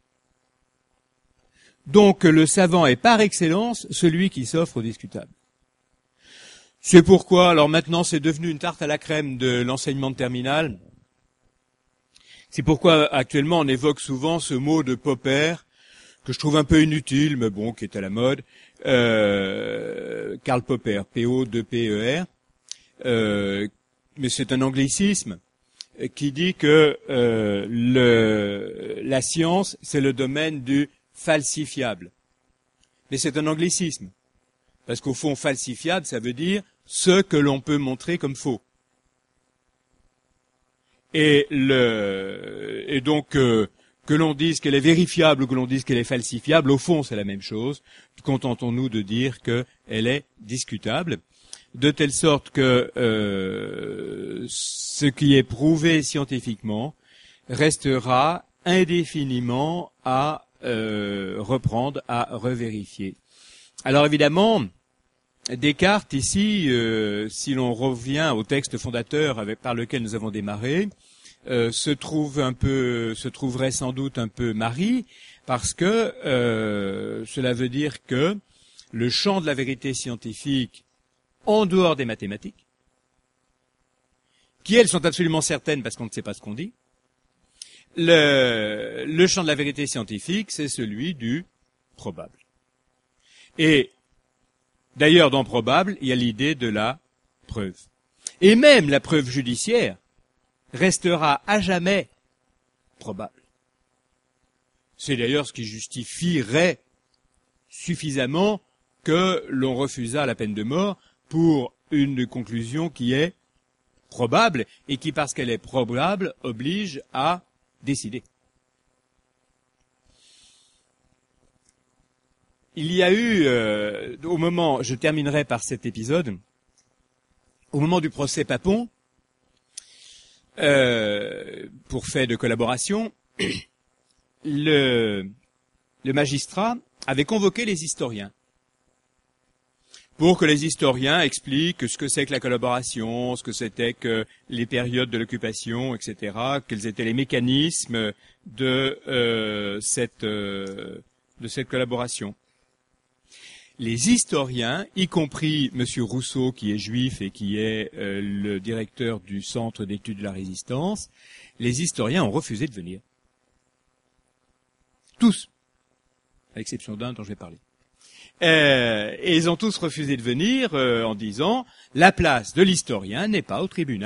Donc le savant est par excellence celui qui s'offre au discutable. C'est pourquoi, alors maintenant c'est devenu une tarte à la crème de l'enseignement de terminale, c'est pourquoi actuellement on évoque souvent ce mot de Popper, que je trouve un peu inutile, mais bon, qui est à la mode, euh, Karl Popper, P O deux P E R, euh, mais c'est un anglicisme qui dit que euh, le, la science, c'est le domaine du falsifiable. Mais c'est un anglicisme. Parce qu'au fond, falsifiable, ça veut dire ce que l'on peut montrer comme faux. Et, le, et donc, euh, que l'on dise qu'elle est vérifiable ou que l'on dise qu'elle est falsifiable, au fond, c'est la même chose. Contentons-nous de dire qu'elle est discutable, de telle sorte que euh, ce qui est prouvé scientifiquement restera indéfiniment à euh, reprendre, à revérifier. Alors évidemment, Descartes, ici, euh, si l'on revient au texte fondateur avec, par lequel nous avons démarré, euh, se trouve un peu, se trouverait sans doute un peu mari, parce que euh, cela veut dire que le champ de la vérité scientifique, en dehors des mathématiques, qui elles sont absolument certaines parce qu'on ne sait pas ce qu'on dit, le, le champ de la vérité scientifique, c'est celui du probable. Et d'ailleurs, dans probable, il y a l'idée de la preuve. Et même la preuve judiciaire restera à jamais probable. C'est d'ailleurs ce qui justifierait suffisamment que l'on refusât la peine de mort pour une conclusion qui est probable et qui, parce qu'elle est probable, oblige à décider. Il y a eu, euh, au moment, je terminerai par cet épisode, au moment du procès Papon, euh, pour fait de collaboration, le, le magistrat avait convoqué les historiens pour que les historiens expliquent ce que c'est que la collaboration, ce que c'était que les périodes de l'occupation, et cetera, quels étaient les mécanismes de euh, cette euh, de cette collaboration. Les historiens, y compris M. Rousseau, qui est juif et qui est euh, le directeur du Centre d'études de la résistance, les historiens ont refusé de venir. Tous, à l'exception d'un dont je vais parler. Euh, et ils ont tous refusé de venir euh, en disant « La place de l'historien n'est pas au tribunal ».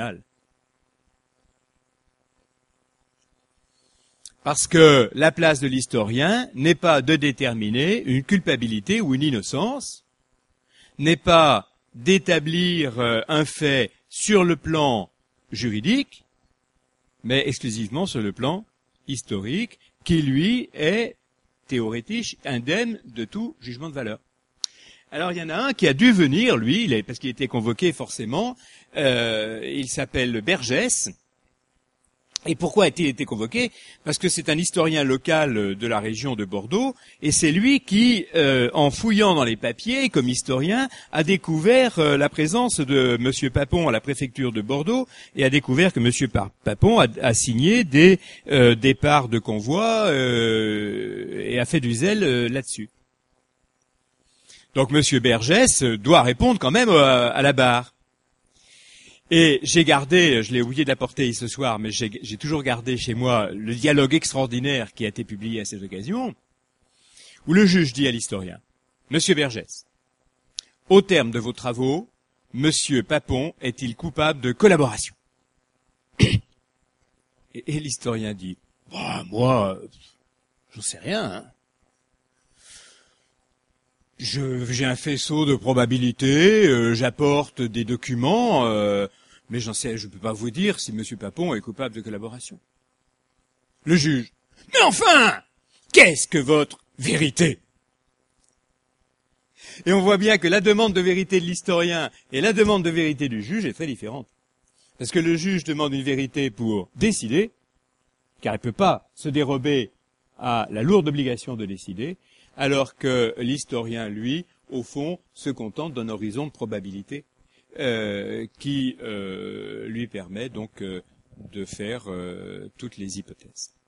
Parce que la place de l'historien n'est pas de déterminer une culpabilité ou une innocence, n'est pas d'établir euh, un fait sur le plan juridique, mais exclusivement sur le plan historique, qui lui est théorétique, indemne de tout jugement de valeur. Alors il y en a un qui a dû venir, lui, il est, parce qu'il était convoqué forcément, euh, il s'appelle Bergès. Et pourquoi a-t-il été convoqué? Parce que c'est un historien local de la région de Bordeaux, et c'est lui qui, euh, en fouillant dans les papiers, comme historien, a découvert euh, la présence de M. Papon à la préfecture de Bordeaux, et a découvert que M. Papon a, a signé des euh, départs de convoi euh, et a fait du zèle euh, là-dessus. Donc M. Bergès doit répondre quand même à, à la barre. Et j'ai gardé, je l'ai oublié de l'apporter ce soir, mais j'ai, j'ai toujours gardé chez moi le dialogue extraordinaire qui a été publié à cette occasion, où le juge dit à l'historien, « Monsieur Bergès, au terme de vos travaux, Monsieur Papon est-il coupable de collaboration ?» Et, et l'historien dit, bah, « Moi, j'en sais rien, hein. Je, j'ai un faisceau de probabilités, euh, j'apporte des documents, euh, mais j'en sais, je ne peux pas vous dire si M. Papon est coupable de collaboration. » Le juge. « Mais enfin, qu'est-ce que votre vérité ?» Et on voit bien que la demande de vérité de l'historien et la demande de vérité du juge est très différente. Parce que le juge demande une vérité pour décider, car il ne peut pas se dérober à la lourde obligation de décider, alors que l'historien, lui, au fond, se contente d'un horizon de probabilité euh, qui euh, lui permet donc euh, de faire euh, toutes les hypothèses.